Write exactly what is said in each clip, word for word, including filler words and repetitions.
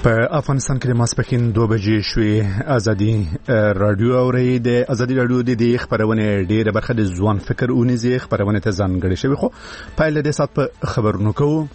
په افغانستان کې د ماسپښین دوه بجې شوې. ازادي رادیو اوري د ازادي رادیو د خبرونه ډیره برخه د ځوان فکر اونیزي خبرونه ته ځانګړې شوی، خو پایله د سات په خبرونو کوو.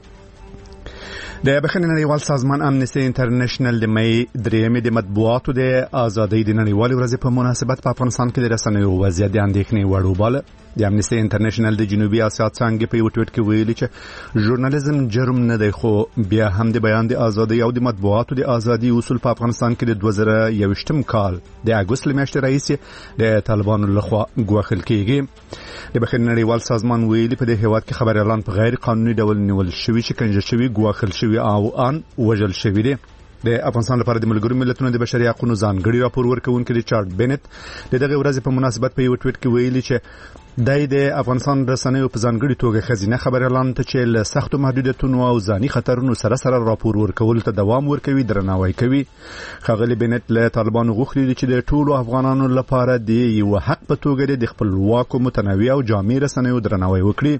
د بخښنې نړیوال سازمان امنیستي انټرنیشنل د مې درېمې د مطبوعاتو د ازادۍ د نړیوالې ورځې په مناسبت په افغانستان کې د رسنیو وضعیت د اندېښنې وړ وباله. د امنیستي انټرنیشنل د جنوبي اسیا څانګې په یو ټویټ کې ویلي چې ژورنالیزم جرم نه دی، خو بیا هم د بیان د ازادۍ او د مطبوعاتو د ازادۍ اصول په افغانستان کې د دوه زره یوویشتم کال د اګوست میاشتې راهیسې د طالبانو لخوا ګواښل کیږي. د بخښنې نړیوال سازمان ویلي په دې هیواد کې خبريالان په غیر قانوني ډول نیول شوي، شکنجه شوي، ګواښل شوي او ان وژل شوي دي. د افغانستان لپاره د ملګرو ملتونو د بشري حقوقو ځانګړي راپور ورکوونکي ریچارډ بینټ د دغه ورځې په مناسبت په یو ټویټ کې ویلي چې دای د افغانستان رسنیو په ځانګړي توګه خزینه خبريالان ته چې له سختو محدودیتونو او ځاني خطرونو سره سره راپور ورکول ته دوام ورکوي درناوی کوي. ښاغلي بینټ له طالبانو غوښتي چې د ټولو افغانانو لپاره د یو حق په توګه د خپلواکو متنوع او جامع رسنیو درناوی وکړي.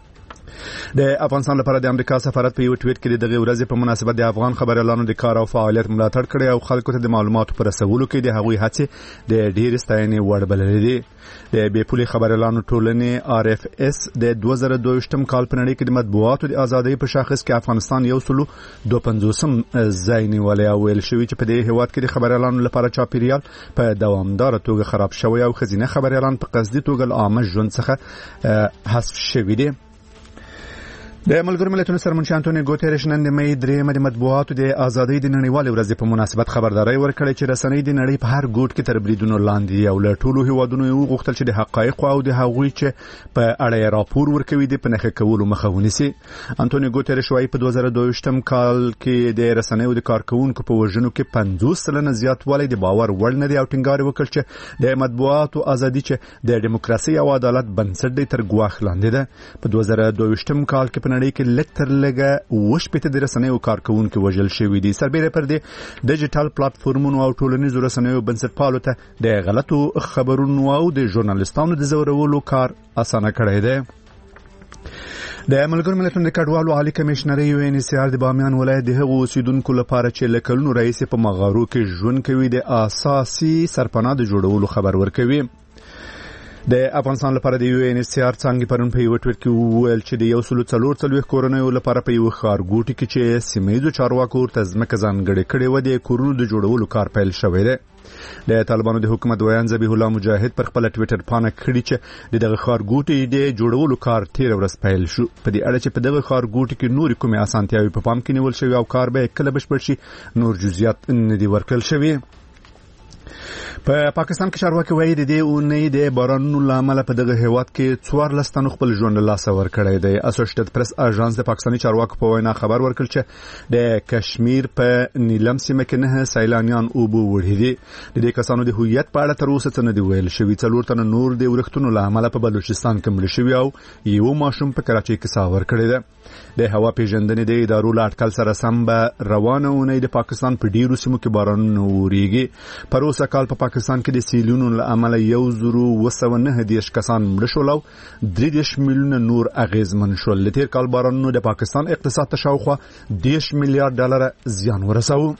د افغانستان لپاره د امریکا سفارت په یو ټویټ کې دغه ورځې په مناسبت د افغان خبريالانو د کار او فعالیت ملاتړ کړی او خلکو ته د معلوماتو پر رسولو کې د هغوی هڅې د ډیر ستاینې وړ بللې دي. د بې پولې خبريالانو ټولنې آر اف اس د دوه زره دوه ویشتم کال په نړۍ کې د مطبوعاتو د ازادۍ په شاخص کې افغانستان یو سلو دوه پنځوسم ځای نیولی او ویل شوی چې په دې هیواد کې د خبريالانو لپاره چاپیریال په دوامداره توګه خراب شوی او خزینه خبريالان په قصدي توګه له عامه ژوند څخه حذف شوي دي. د ملګرو ملتونو سرمنشي انټونیو ګوتریش نن د مې درېمې د مطبوعاتو د ازادۍ د نړیوالې ورځې په مناسبت خبرداري ورکړې چې رسنۍ د نړۍ په هر ګوټ کې تر بریدونو لاندې دي او له ټولو هیوادونو یې وغوښتل چې د حقایقو او د هغوی چې په اړه راپور ورکوي د په نښه کولو مخه ونیسي. انټونیو ګوتریش وايي په دوه زره دوه ویشتم کال کې د رسنیو د کارکونکو په وژنو کې پنځوس سلنه زیاتوالی د باور وړ نه دی او ټینګار وکړ چې د مطبوعاتو ازادي چې د دیموکراسي او عدالت بنسټ دی تر ګواښ لاندې ده. په دوه زره دوه ویشتم کال کې نړۍ کې لکتر لګه وشپته د رسنیو کارکونکو وژل شوی دي. سربېره پر دې ډیجیټل پلیټفارمونو او ټولنیزو رسنیو بنسټپالو ته د غلطو خبرونو او د ژورنالیستانو د زورولو کار اسانه کړی دی. د ملګرو ملتونو د کډوالو عالی کمشنر یو ان سی آر د بامیان ولایت د هغو اوسیدونکو لپاره چې له کلونو رئیس په مغارو کې ژوند کوي د اساسي سرپناه د جوړولو خبر ورکوي. د افغانستان لپاره د یو ان سی آر څنګه پرون په یو ټویټ کې وویل چې د یو سلو څلور څلوېښت کورنیو لپاره په یو ښارګوټي کې چې سیمهییزو چارواکو ورته ځمکه ځانګړې کړې وه د کورونو د جوړولو کار پیل شوی دی. د طالبانو د حکومت ویان ذبیح الله مجاهد پر خپل ټویټر پاڼه کړي چې د دغه ښارګوټي د جوړولو کار تیر ورځ پیل شو. په دې اړه چې په دغه ښارګوټي کې نورې کومې اسانتیاوې په پام کې نیول شوي او کار به کله بشپړ شي نور جزئیات نه دي ورکړل شوي. په پاکستان کې چارواکي وایي د دې اونۍ د بارانونو لامل په دغه هیواد کې څوارلس تنو خپل ژوند له لاسه ورکړی دی. اسوسییټډ پریس اژانس د پاکستاني چارواکو په وینا خبر ورکړ چې د کشمیر په نیلم سیمه کې نه سیلانیان اوبو وړي دي. د دې کسانو د هویت په اړه تر اوسه څه نه دی ویل شوي. څلور تنه نور د ورښتونو لامل په بلوچستان کې مړه شوي او یو ماشوم په کراچۍ کې ساه ورکړی دی. د هوا پیژندنې د ادارو له اټکل سره سم به روانه اونۍ د پاکستان په ډیرو سیمو کې بارانونه وریږي. پر اوسه کال په پاکستان کې د سیلونو له امله یو زرو اوه سوه نهه دېرش کسان مړه شول او درې دېرش میلیونه نور اغیزمن شول. د تیر کال بارانونو د پاکستان اقتصاد ته شاوخوا دېرش میلیارډ ډالره زیان ورساوه.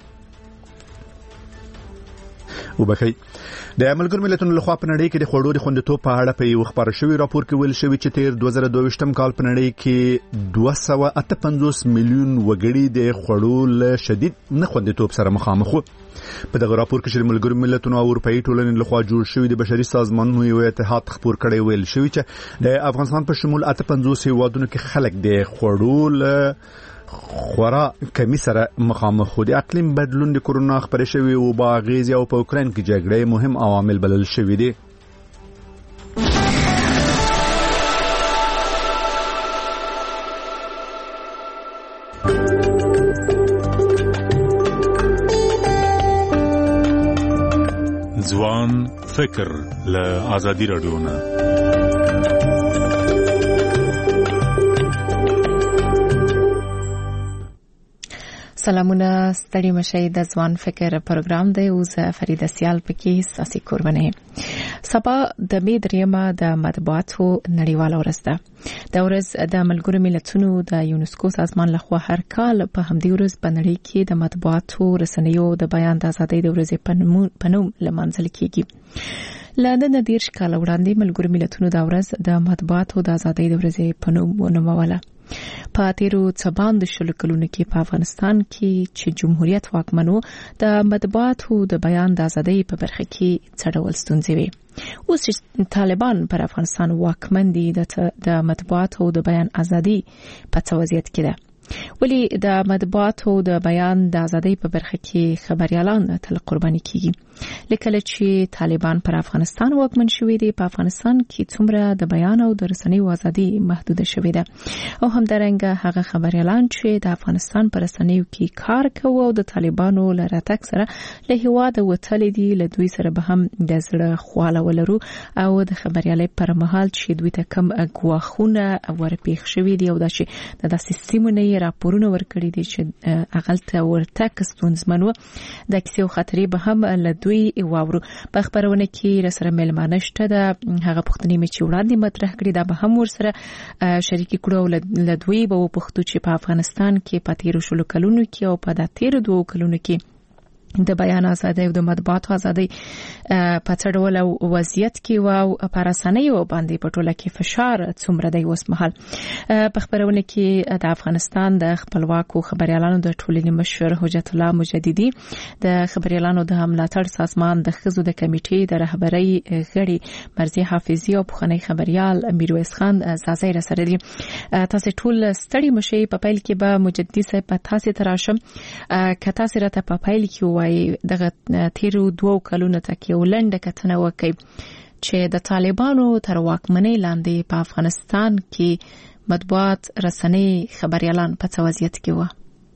وبخي د ملګرو ملتونو لخوا په نړۍ کې د خوړو د خوندیتوب په اړه په یو خبر شوی راپور کې ویل شوی چې تیر دوه زره دوه ویشتم کال په نړۍ کې دوه سوه اته پنځوس میلیون وګړي د خوړو له شدید نه خوندیتوب سره مخامخ وو. په دغه راپور کې چې ملګرو ملتونو او اروپאי ټولنې لخوا جوړ شوی د بشري سازمانونو یو اتحاد خبر کړی ویل شوی چې د افغانستان په شمول اته پنځوس هیوادونو کې خلک د خوړو له خورا کمی سره مخامخ دي. اقلیم بدلون د کورونا خبرې شوی او باغیز او په اوکراین کې جګړې مهم عوامل بلل شوی دي. ځوان فکر له ازادي رادیو نه سلامونه ستړي مشي د ځوان فکر پروګرام دی او زه فریده سیال پکې ساسي قربانه سبا د مې دریمه د مطبوعاتو نړیواله ورځ ده. د ورځ د ملګرو ملتونو د یونسکو سازمان لخوا هر کال په همدې ورځ په نړۍ کې د مطبوعاتو رسنیو د بیان د ازادۍ د ورځې په نوم لمانځل کیږي. له نن دیرش کاله وړاندې ملګرو ملتونو د ورځ د مطبوعاتو د ازادۍ د ورځې په نوم ونوموله. په تیرو څبان د شلو کلونو کې په افغانستان کې چې جمهوریت واکمن و د مطبوعاتو د بیان د ازادۍ په برخه کې څه ډول ستونزې وې. اوس طالبان پر افغانستان واکمن دي د مطبوعاتو د بیان ازادي په څه وضعیت کې ده؟ ولی د مطبوعاتو د بیان د ازادۍ په برخه کې خبريالان تل قرباني کیږي؟ لکه چې طالبان پر افغانستان واکمن شوي دي، په افغانستان کې څومره د بیان او د رسنیو ازادي محدوده شوې ده، او همدارنګه هغه خبريالان چې د افغانستان پر رسنیو کې کار کوي او د طالبانو له راتګ سره له هیواده وتلي دي، له دوی سره به هم د زړه خواله ولرو او د خبريالۍ پر مهال چې دوی ته کم ګواښونه ورپېښ شوي دي او دا چې د داسې سیمونې راپورونه ورکړي دي چې اغلته ورتک ستونزمن و، د کیسې خطرې به هم له دوی واورو. په خبرونه کې رسره ملمانه شته د هغه پښتنې مې چې وړاندې مطرح کړي دا به هم ورسره شریک کړو. له دوی به پښتو چې په افغانستان کې په تیرو شلو کلونو کې او په د تیرو دوه کلونو کې د بیان ازادۍ او د مطبوعاتو ازادۍ په څه ډول وضعیت کې او په رسنیو باندې په ټوله کې فشار څومره دی اوس مهال. په خبرونه کې د افغانستان د خپلواکو خبريالانو د ټولنې مشر حجت الله مجددي، د خبريالانو د ملاتړ سازمان د ښځو د کمیټې د رهبرۍ غړي مرضیه حافظي او پخوانی خبريال میرویس خان زازی را سره دي. تاسو ټول ستړي مشي. په پیل کې به مجددي صاحب په تاسو تراشم که تاسو راته په پیل کې دغه تیرو دوه کلونو ته کې ولنډه کتنه وکړي چې د طالبانو تر واکمنۍ لاندې په افغانستان کې مطبوعات رسنۍ خبريالان په څه وضعیت کې وو؟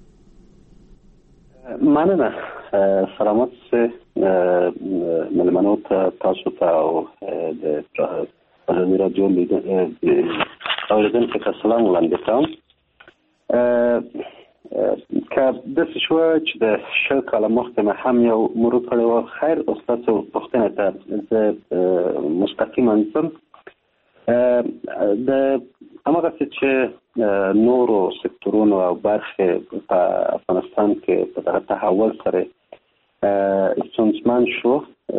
مننه. سلامات ملمنو ته تاسو ته او د ازادي راډیو اوریدونکو ته سلام وړاندې کوم. که د شو چې د شل کاله مخکې هم یو مرور کړی و، خیر استاد پوښتنه ته زه مستقیما ځم. د هماغه چې نورو سکتورونو او برخې په افغانستان کې په دغه تحول سره ستونزمن شو،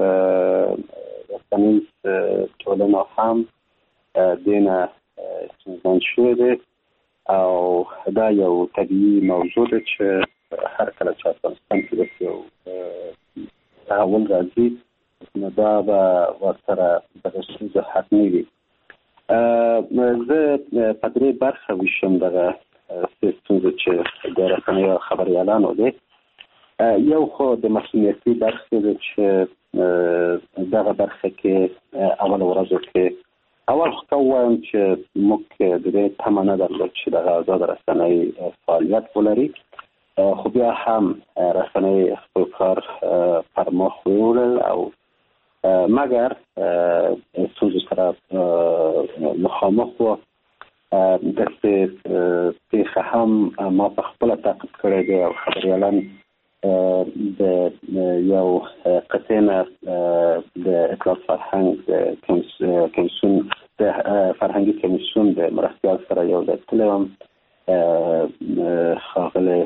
رسنیز ټولنه هم دینه ستونزمن شوې ده او دا یو طبیعي موضوع ده چې هر کله چې افغانستان کې د یو تحول راځي نو دا به ورسره دغه ستونزه حتمي وي. زه په درې برخه ویشم دغه ستونزه چې د رسنیو خبريالانو ده. یو خو د مسؤلیتي برخه ده چې دغه برخه کې اول ورځو کې اول خو وایم چې موږ د دې تمه نه درلود چې دغه آزاد رسنۍ فعالیت ولري، خو بیا هم رسنۍ خپل کار پر مخ وړل او مګر ستونزو سره مخامخ وو. داسې پېښه هم ما په خپله تعقیب کړې ده او خبريالان د یو قطعه نه د اطلاعات فرهنګ کمیسیون د فرهنګي کمیسیون د مرستیال سره یو د تلوم خاغله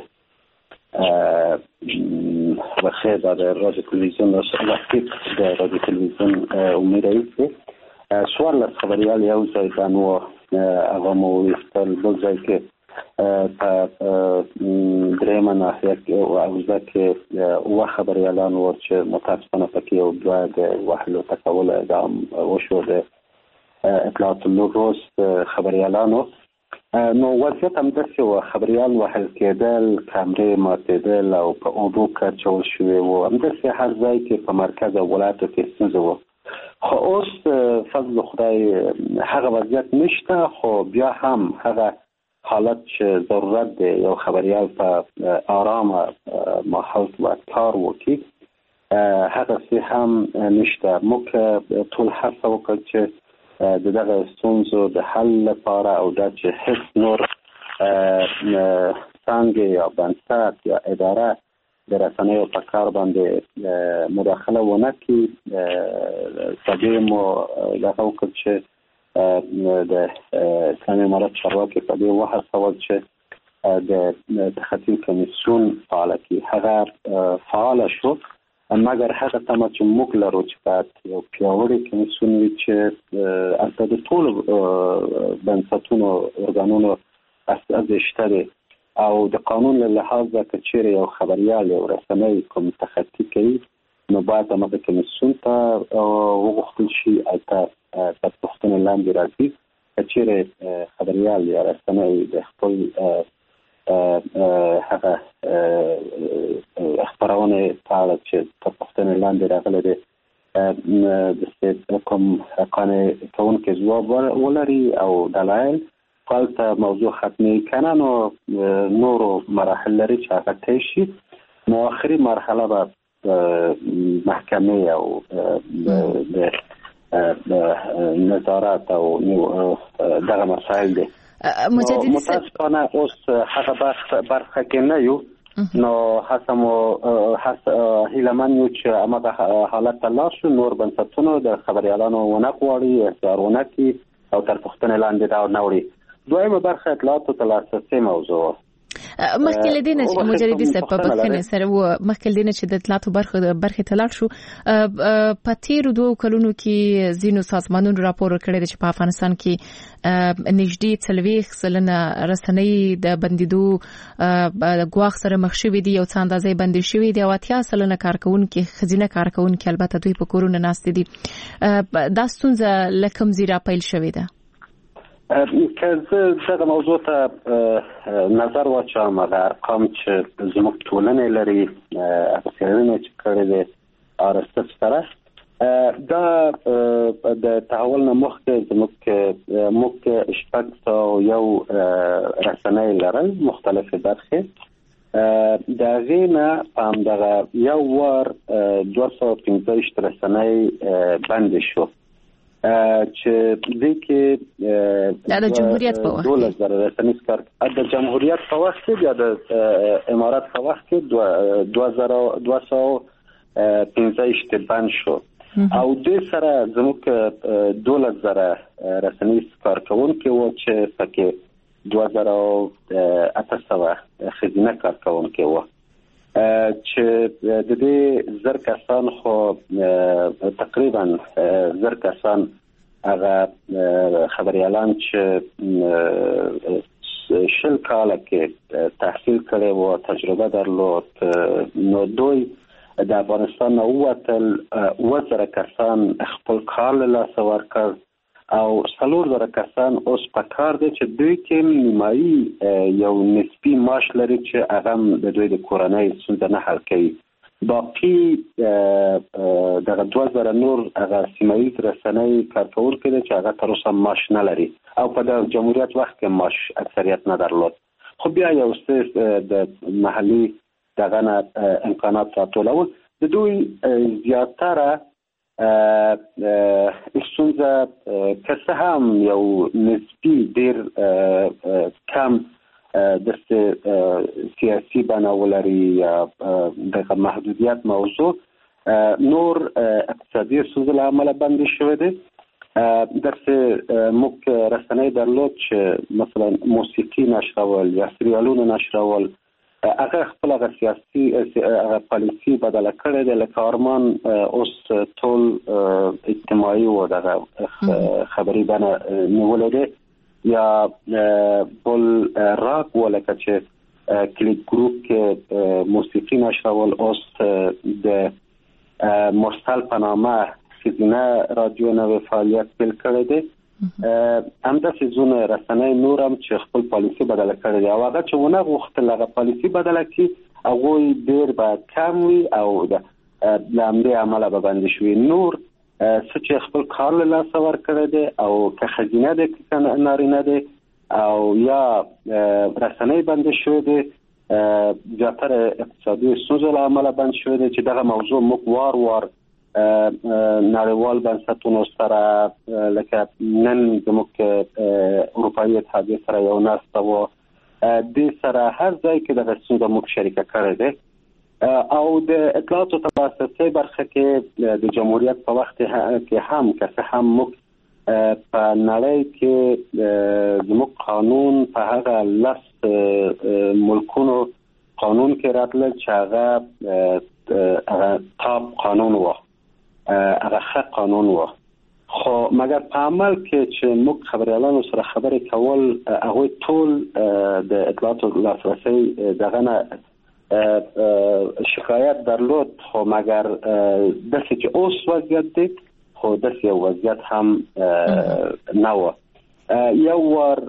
وخیر د رادیو تلویزیون وسایل د رادیو تلویزیون امیدوارم چې سوال له خبريال یو ځای بانو هغه مو استل بل ځای کې په درېمه ناحیه کې او ځکه او خبريالان ورچ متاسفانه پکې او دوه د وحلو تکول اعلان وشو د اطلاعات لوګوس خبريالانو. نو وضعیت هم داسې و، خبريال وحل کېدل، کامرې ماتېدل او په اوبو کچول شوې و. همداسې هر ځای کې په مرکز او ولایتو کې ستونزه و. خو اوس فضل خدای هغه وضعیت نشته، خو بیا هم هغه حالت چې ضرورت دی یو خبريال په آرامه ماحول کې کار وکړي هغه څه هم نشته. موږ ټول هڅه وکړو چې د دغه ستونزو د حل لپاره او د چې هیڅ نور څنګه یا بنسټ یا اداره د رسنیو په کار باندې مداخله ونه کړي. سبب مو دغه وکړ چې د اسلامي امارت چارواکي په دې وهڅول چې د تخطي کمیسیون فعال کړي. هغه فعال شو، مګر هغه تمه چې موږ لرو چې باید یو پیاوړی کمیسیون وي چې البته د ټولو بنسټونو ارګانونو اساس شته دی او د قانون له لحاظه که چیرې یو خبریال یو رسنۍ کوم تخطي کوي نو باید هغه کمیسیون ته وغوښتل شي البته تر پوښتنې لاندې راځي که چیرې خبریال یا رسنۍ د خپل هغه خبرونه په اړه چې تر پوښتنې لاندې راغلي دي د کوم قانون کوونکي ځواب ولري او دلایل قالته موضوع ختمي کنه نو نورو مراحل لري چې هغه طی شي. نو آخري مرحله به محکمه او د نظارت او دغه مسائل دي. متاسفانه اوس هغه برخه کې نه یو، نو حسمو هیلمن یو چې هغه حالت تلاش نور بنسټونو د خبريالانو ونه غواړي اصرارونه کوي او تر پوښتنې لاندې دا نوري. دویمه برخه اطلاعاتو ته لاسرسي موضوع مخکې لدینه چې مجردي سبب بخنه سره و مخکې لدینه چې د اطلاعاتو برخه برخه تلاړ شو په تیر دوه کلونو کې زینو سازمانونو راپور کړی چې په افغانستان کې نږدې څلويخ سلنه رسنۍ د بندیدو غواخ سره مخ شوې دي او څه اندازې بندي شوې دي او اتیا سلنه کارکونکو خزینه کارکونکو البته دوی په کورونه ناست دي. دا ستونزه لکم زیرا پیل شوې ده. که زه دغه موضوع ته نظر واچوم، هغه ارقام چې زموږ ټولنې لري څېړنې چې کړې دي ارسطو سره دا د تحول نه مخکې زموږ موږ شپږ سوه یو رسنۍ لرل مختلفې برخې د هغې نه په همدغه یو وار دوه سوه پنځه ویشت رسنۍ بندې شو چې دې کې د جمهوریت په وخت دولت زره رسنۍ کار د جمهوریت په وخت کې یا د امارات په وخت کې دوه سوه پنځه ویشت بند شو او دې سره زموږ دولت زره رسنۍ کار کوونکي و چې پکې دوه زره اته سوه خزینه کار کوونکي و چې د دې زر کسان خو تقریبا زر کسان هغه خبريالان چې شل کاله کې تحصیل کړي وو تجربه درلود نو دوی د افغانستان نو وتل وزره کسان خپل کار له سوار کړ او څلور زره کسان اوس په کار دي چې دوی کې نیمایي یو نسبی معاش لري چې هغه د دوی د کورنۍ ستونزې نه حل کوي. باقي دغه دوه زره نور هغه سیمایي رسنۍ کارکونکي دي چې هغه تر اوسه معاش نه لري او په د جمهوریت وخت کې معاش اکثریت نه درلود. خو بیا یو څه د محلي دغه امکانات راټولول د دوی زیاتره ستونزه که څه هم یو نسبي ډېر کم د سیاسي بڼه ولري یا دغه محدودیت موضوع نور اقتصادي ستونزو له امله بندي شوی دی. داسې موږ رسنۍ درلود چې مثلا موسیقي نشرول یا سریالونه نشرول هغه خپل هغه سیاسي هغه پالیسي بدله کړې ده لکه ارمان اوس ټول اجتماعي و دغه خبري بڼه نیولې ده یا بل راک ولکه چې کلیک ګروپ کې موسیقي نشرول اوس د مرسل په نامه خزینه رادیو نوې فعالیت پیل کړی دی. همداسې ځونه رسنۍ نور هم چې خپل پالیسي بدله کړې دي او هغه چې ونه غوښتل هغه پالیسي بدله کړي هغوی ډېر به کم وي او له همدې امله به بندي شوي. نور څه چې خپل کار له لاسه ورکړی دی او که ښځینه دی که نارینه دی او یا رسنۍ بندي شوی دی زیاتره اقتصادي ستونزو له امله بند شوی دی چې دغه موضوع موږ وار وار نړیوال بنسټونو سره لکه نن زموږ اروپایي اتحادیې سره یو ناسته وه دې سره هر ځای کې دغه ستونزه موږ شریکه کړې ده او د اطلاعاتو تاسیسي برخه کې د جمهوریت په وخت کې هم که هم موږ په نړۍ کې زموږ قانون په هغه لس ملکونو قانون کې راتل چې هغه هغه تاپ قانون و هغه ښه قانون و، خو مګر په عمل کې چې موږ خبريالانو سره خبرې کول هغه ټول د اطلاعاتو لاسرسي دغه نه شکایت درلود، خو مګر د څه چې اوس وضعیت دی خو د څه وضعیت هم نه و. یو ور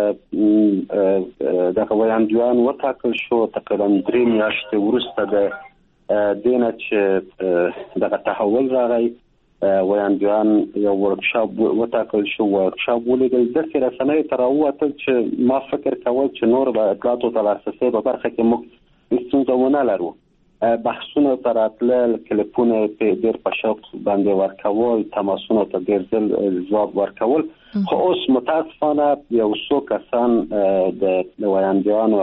دغه ویاندویان وټاکل شو تقریبا درې میاشتې وروسته د دینه چې دغه تحول راغی، ویاندویان یو ورکشاپ وټاکل شو، ورکشاپ ولیدل د څه رسنۍ تر ووتل چې ما فکر کول چې نور به اطلاعاتو تاسیسي په برخه کې موږ ستونزه لرو، بحثونه تر اتل کلیپونه په ډیر په شوق باندې ورکول، تماسونه ته ډیر ځل ځواب ورکول، خو اوس متاسفانه یو څو کسان د ویاندویانو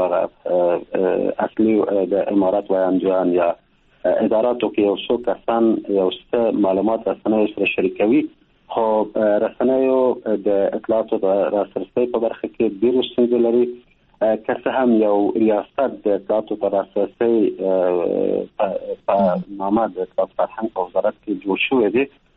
اصلي د امارات ویاندویان یا اداراتو کې یو څو کسان یو څه معلومات رسنیو سره شریکوي، خو رسنیو د اطلاعاتو لاسرسي په برخه کې ډیر ستونزې لري. که څه هم یو ریاست د اطلاعاتو لاسرسي په نامه د اطلاعات فرهنګ په وزارت کې جوړ شوی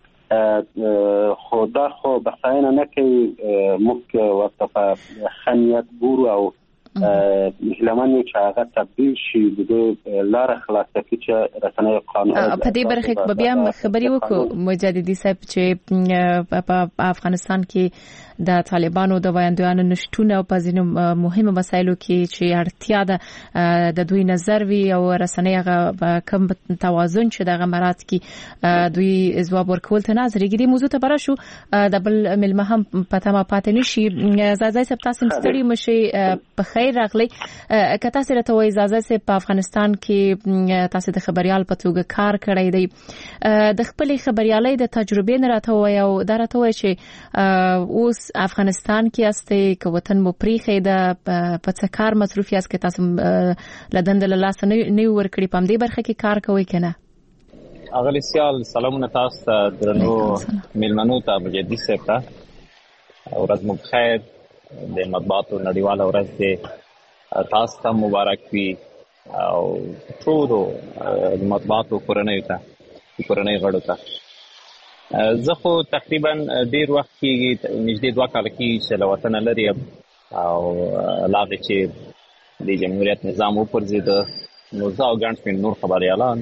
دی، خو دا خو بخښنه نه کوي موږ ورته په ښه نیت ګورو او هیلهمن یو چې هغه تبدیل شي د لاره خلاصه کړي چې رسنۍ قانون په دې برخه کې بیا خبري وکړو مجددي صاحب چې په افغانستان کې د طالبانو د ویاندویانو نشټون او په ځینو مهمه مسایلو کې چې اړتیا ده د دوی نظر وی او رسنۍ هغه کم توازن چې د غمرات کې دوی ځواب ورکول ته نظر کې دي موضوع ته برا شو د بل ملمه هم پته ما پاتې نشي. زازای صاحب تاسو ستړي مشي په خیر راغلی، که تاسو راته وایي زازای صاحب په افغانستان کې تاسو د خبريال په توګه کار کړی دی، د خپل خبريالۍ د تجربې نه راته وایي او دا راته وایي چې اوس افغانستان کې استه که وطن مو پریخې د پڅکار مصروفي اس کې تاسو لدند له لاس نه ورکړي پم دې برخه کې کار کوي کنه؟ اغلی سیال سلامونه تاسو ته درنو ملمنو ته مجددي صاحب ته ورځ مو بخیر، د مطبوعاتو نړیواله ورځ دې تاسو ته مبارک وي او ټولو مطبوعاتو کورنۍ ته کورنۍ غړو ته. زه خو تقریبا ډیر وخت کې نږدې دوه کال کې چې له وطن لري او لاغه چې د جمهوریت نظام وپرځید نو زه او ګڼ شمېر نور خبریالان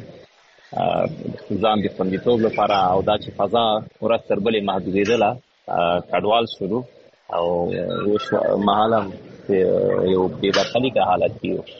ځان د خوندیتوب لپاره او دا چې فضا ورځ تر بلې محدودېدله کډوال شروع او اوس مهاله یو بې برخلیکه حالت کې یو.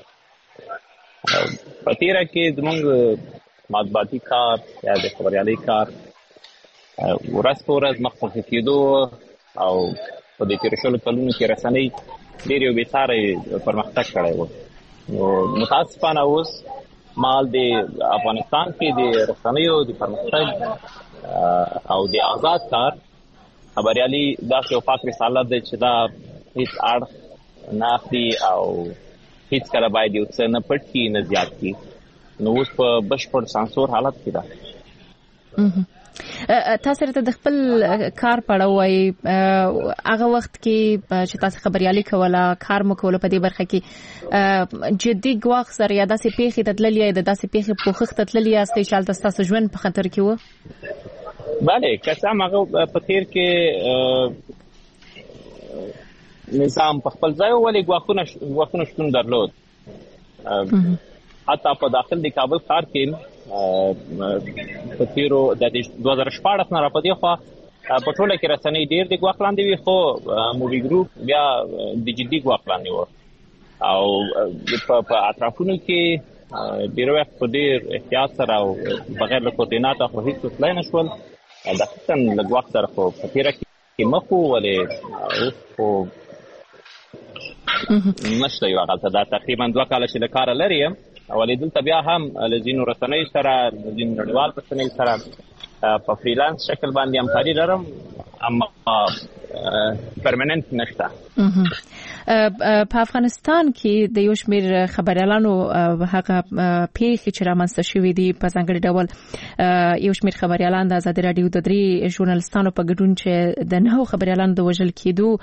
په تېره کې زموږ مطبوعاتي کار یا د خبریالۍ کار ورځ په ورځ مخ په کېدو او په دې تېرو شلو کلونو کې رسنۍ ډېر یو بېساری پرمختګ کړی و. نو متاسفانه اوس مال د افغانستان کې د رسنیو د پرمختګ او د آزاد کار خبریالي داسې یو پاک رسالت دی چې دا هېڅ اړخ نه اخلي او هېڅکله باید یو څه نه پټ کړي نه زیات کړي. نو اوس په بشپړ سانسور حالت کې ده. تاسو ته د خپل کار پړوي هغه وخت کې چې تاسو خبريالي کوله کار مو کوله په دې برخه کې جدي ګواخ سره یا داسې پیښې تدللې د داسې پیښې پوښښت تدللې استې شالت تاسو ژوند په خطر کې و؟ بله که څه هم هغه په تیر کې نظام په خپل ځای ولې ګواښونه ګواښونه شتون درلود، حتی په داخل د کابل ښار کې په تیرو د دوه زره شپاړس نه راپدې خوا په ټوله کې رسنۍ ډېر د ګواښ لاندې وي، خو مووي ګروپ بیا د جدي ګواښ لاندې و او په اطرافونو کې ډېر وخت په ډېر احتیاط سره او بغیر له کوردیناته خو هېڅ تللی نه شول. دقیقا له ګواښ سره خو په تېره کې مخ وو، ولې اوس خو نشته یو هغلته. دا تقریبا دوه کاله چې له کاره لرې یم، ولې دلته بیا هم له ځینو رسنیو سره له ځینو نړیوال رسنیو سره په فریلانس شکل باندې همکاري لرم، اما پرمننت نشته. په افغانستان کې د یو شمېر خبريالانو هغه پیښې چې رامنځته شوې دي په ځانګړي ډول یو شمېر خبريالان د آزادي رادیو د درې ژورنالستانو په ګډون چې د نهو خبريالانو د وژل کېدو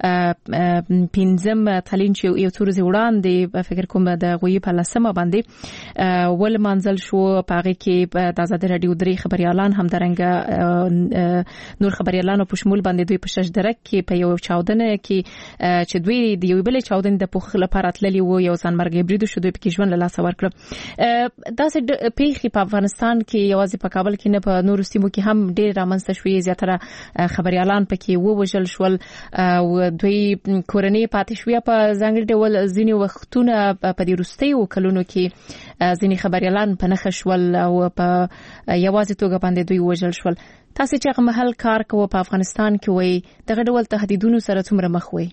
پنځم تلین چې یو څو ورځې وړاندې فکر کوم د غوي په لسمه باندې ول منزل شو په هغه کې د آزادي رادیو درې خبريالان هم درنګ نور خبريالانو په شمول باندې دوی په شش درک کې په یو چاودنه کې چې دوی د یو بل چاودنې د پوخ لپاره تللی وو یو ځانمرګي بریدو شو دوی په ژوند له لاس ورکړ. داسې پیښې په افغانستان کې یوازې په کابل کې نه په نورو سیمو کې هم ډېر رامنځته شوې. زیاتره خبريالان پکې ووژل شول او دوی کورنۍ پاتې شوې. په ځانګړي ډول ځینې وختونه په دې وروستیو کلونو کې ځینې خبريالان په نښه شول او په یوازې توګه باندې دوی وژل شول. تاسو چې هغه محل کار کوو په افغانستان کې وای دغه ډول تهدیدونو سره څومره مخ وای؟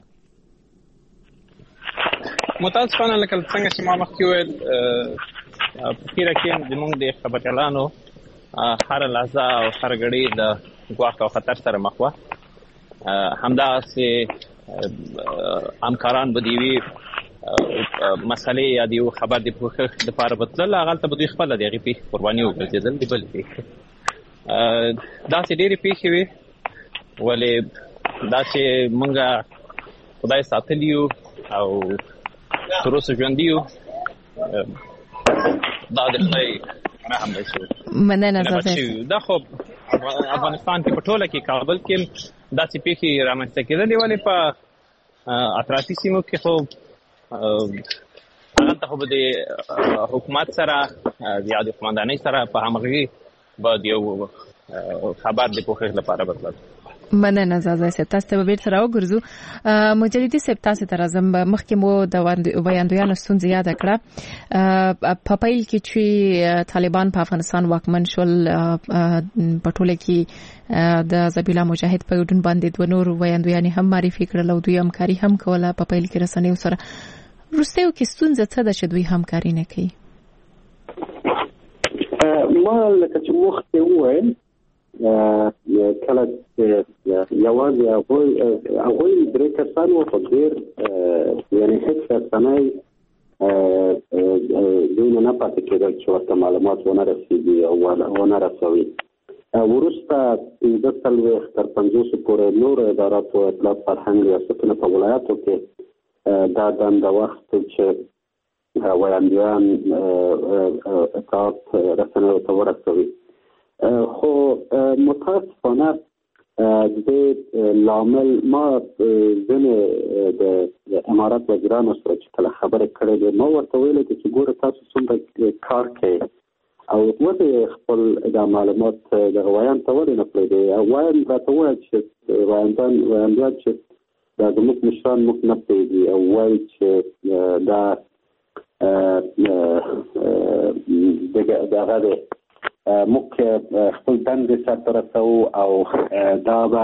متاسفانه لکه څنګه چې ما مخکې وویل په خیره کې زموږ د خبريالانو هر لحظه او هر غړي د ګواښ او خطر سره مخ وه. همداسې همکاران به د یوې مسلې یا د یو خبر د پوښښ دپاره به تلل هغلته به دوی خپله د هغې پېښې قرباني وګرځېدل د بلې پېښې. داسې ډېرې پېښې وې ولې دا چې موږ خدای ساتلي یو او تر اوسه ژوندي یو دا د خدای رحم دی چې مننه زه دا خو افغانستان کې په ټوله کې کابل کې داسې پېښې رامنځته کېدلې ولې په اطرافي سیمو کې خو هغلته خو به د حکومت سره یا د قومندانۍ سره په همغږي باید یو خبر د پوښښ لپاره بدلل. مننه زازا صاحب. تاسو ته بیرته راوګرځو. مجلدي صاحب تاسو ته راځم. مخکې مو د ویاندویانو ستونزې یاد کړه. په پیل کې چې طالبان په افغانستان واکمن شول په ټوله کې د ذبیح الله مجاهد په ګډون باندې دوه نور ویاندویان هم معرفي کړل او دوی همکاري هم کوله په پیل کې رسنیو سره. وروستیو کې ستونزه څه ده چې دوی همکاري نه کوي؟ ما لکه چې مخکې وویل کله چې یوازې هغوی هغوی درې کسان وو خو ډېر یعنې هېڅ رسنۍ دوی نه نه پاتې کېدل چې ورته معلومات ونه رسېږي او ونه رسوي. وروسته پنځه څلوېښت تر پنځوسو پورې نورو اداراتو اطلاعات فرهنګ ریاستونه په ولایاتو کې دا دنده واخیستل چې ویاندویان اطلاعات رسنیو ته ورسوي. خو متاسفانه د لامل ما ځینې د امارات وزیرانو سره چې کله خبرې کړې دي ما ورته ویلي دي چې ګوره تاسو څومره کار کوئ او ولې خپل دا معلومات دغه ویان ته ولې نه پرېږدئ. ویان راته وویل چې ویاندویان چې دا زموږ مشران موږ نه پرېږدي او وایي چې دا دغه دی موږ خپل دندې سرته رسوو او دا به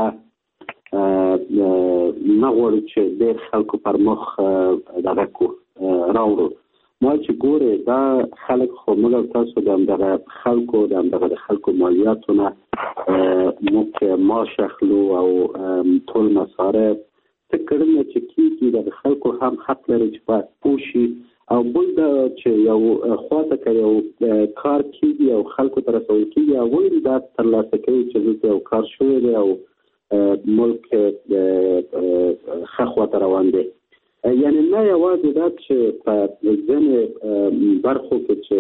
نه غواړو چې ډېر خلکو پر مخ دغه کو راوړو. ما چې ګورې دا خلک خو موږ او تاسو د همدغه خلکو د همدغه د خلکو مالیاتو نه موږ معاش اخلو او ټول مصارف څه کړنه چې کېږي د خلکو هم حق لري چې باید پوه شي او بل دا چې یو خواته که یو کار کېږي او خلکو ته رسول کېږي هغوی دا ترلاسه کوي چې دلته یو کار شوی دی او ملک ښه خواته روان دی. یعنې نه یوازې دا چې په ځینې برخو کې چې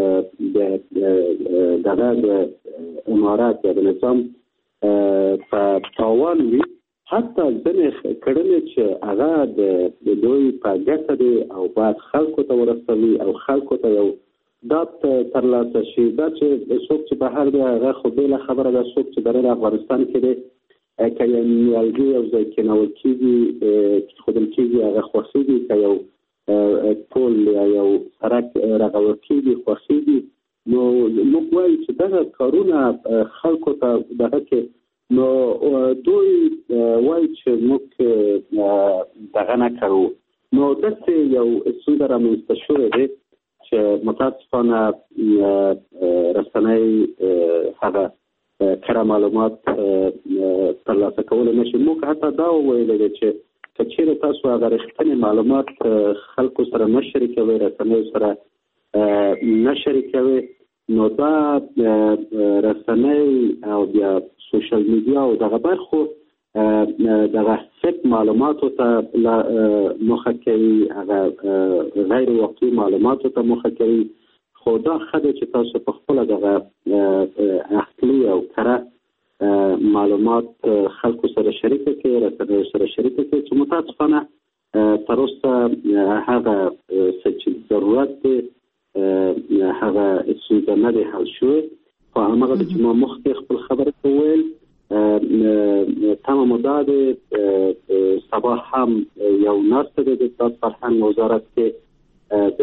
دغه د امارات یا د نظام په تاوان وي حتی ځینې کړنې چې هغه د دوی په ګټه دی او باید خلکو ته ورسوي او خلکو ته یو داد ترلاسه شي. دا چې څوک چې بهر دی هغه خو بېله خبره ده څوک چې دننه افغانستان کې دی که یو نیالګي یو ځای کېنول کېږي کېښودل کېږي هغه خوښېږي که یو پل یا یو سړک رغول کېږي خوښېږي. نو موږ وایو چې دغه کارونه خلکو ته دغه کې نو دوی وایي چې موږ دغه نه کوو. نو داسې یو ستونزه رامنځته شوې دی چې متاسفانه رسنۍ هغه کره معلومات ترلاسه کولی نه شي. موږ حتی دا وویلی دی چې کچېره تاسو هغه رښتینی معلومات خلکو سره نه شریکوي، رسنیو سره نه شریکوي، نو دا رسنۍ او بیا سوشل میډیا او دغه برخو دغه فیک معلوماتو ته مخه کوي، هغه غیر واقعي معلوماتو ته مخه کوي. خو دا ښه ده چې تاسو په خپله دغه اصلي او کره معلومات خلکو سره شریکه کړئ، رسنیو سره شریکه کړئ، چې متاسفانه تر اوسه هغه څه چې ضرورت دی هغه ستونزه نه دی حل شوې. خو هماغه چې ما مخکې خپل خبره کې ویل تمه موده د سبا هم یو ناسته ده د اطلاعات فرهنګ وزارت کې د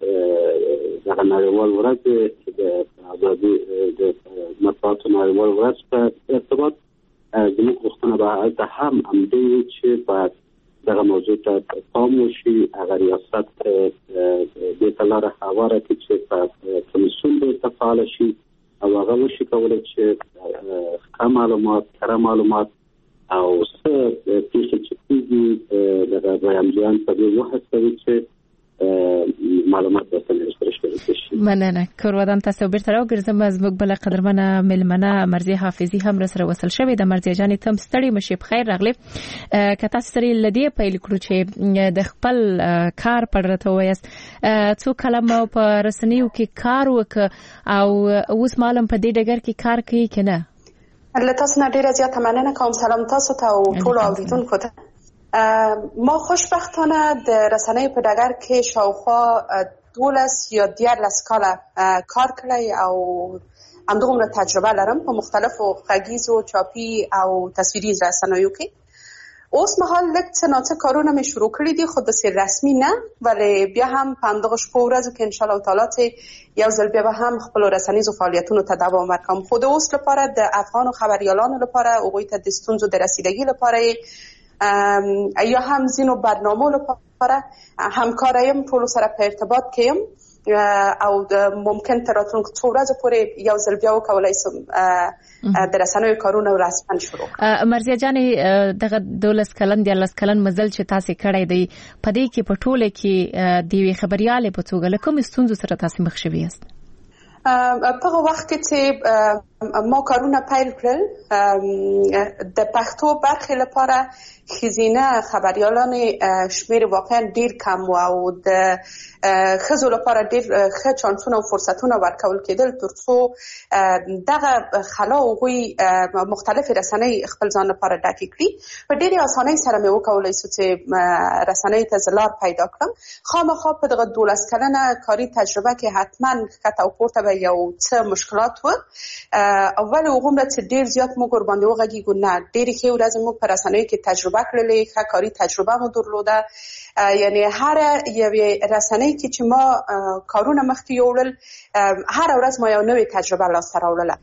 دغه نړیوال ورځ د ازادي د مطبوعاتو نړیوال ورځ په ارتباط زموږ غوښتنه به هلته هم همدې وي چې باید دغه موضوع ته پام وشي، هغه ریاست دې ته لاره هواره کړي چې په کمیسیون ورته فعاله شي او هغه وشي کولی چې ښه معلومات، کره معلومات او څه پېښې چې کېږي دغه دویمجیان په دې وهڅوي چې معلومات به سره شریک شي. مننه. کورودان تاسو بیرته راوګرځم. زموږ بل قدرمنه ملمنه مرضیه حافظي هم را سره وصل شوې ده. مرضیه جانې تم ستړي مشي په خیر راغلی. که تاسو سره لدی پیل کړو چې د خپل کار په اړه ته وایاست، څو کلمه په رسنیو کې کار وکړ او اوس معلوم په دې ډګر کې کار کوي که نه؟ له تاسو نه ډېره زیاته مننه کوم. سلام تاسو ته او ټولو اوریدونکو ته. ما خوشبختانه د رسنیو په ډګر کې شاوخوا دولس یا دیارلس کاله کار کړی او همدغومره تجربه لرم په مختلفو غږیزو، چاپي او تصویري رسنیو کې. اوس مهال لږ څه ناڅه کارونه مې شروع کړي دي، خو داسې رسمي نه، ولی بیا هم په همدغه شپو ورځو کې انشاءالله تعالی چې یو ځل بیا به هم خپلو رسنیزو فعالیتونو ته دوام ورکوم. خو د اوس لپاره د افغانو خبریالانو لپاره هغوی ته د ستونزو د رسیدګي لپاره یا هم ځینو برنامو لپاره همکارایم، ټولو سره په ارتباط کې یم او ممکن تر راتلونکو څو ورځو پورې یو ځل بیا وکولی شم د رسنیو کارونه رسما شروع کړم. مرضیه جانې، دغه دولس کلن دیارلس کلن مزل چې تاسې کړی دی، په دې کې په ټوله کې د یوې خبریالې په توګه له کومې ستونزو سره تاسې مخ شوي یاست؟ په هغه وخت کې چې ما کارونه پیل کړل د پښتو برخې لپاره ښځینه خبریالانې شمیر واقعا ډیر کم و او د ښځو لپاره ډیر ښه چانسونه او فرصتونه ورکول کېدل ترڅو دغه خلا هغوی مختلفې رسنۍ خپل ځان لپاره ډکې کړي. په ډېرې اسانۍ سره مې وکولی شو چې رسنۍ ته زه لار پیدا کړم. خامخا په دغه دولس کلنه کاري تجربه کې حتما ښکته او پورته به یو څه مشکلات و. اول هغومره چې ډیر زیات موږ ورباندې وغږېږو نه، ډېرې ښې ورځې موږ په رسنیو کې تجربه کړلې، ښه کاري تجربه مو درلوده. یعنی هر یوې رسنۍ کې چې ما کارونه مخکې یوړل، هر ورځ ما یو نوې تجربه لاسته راوړله.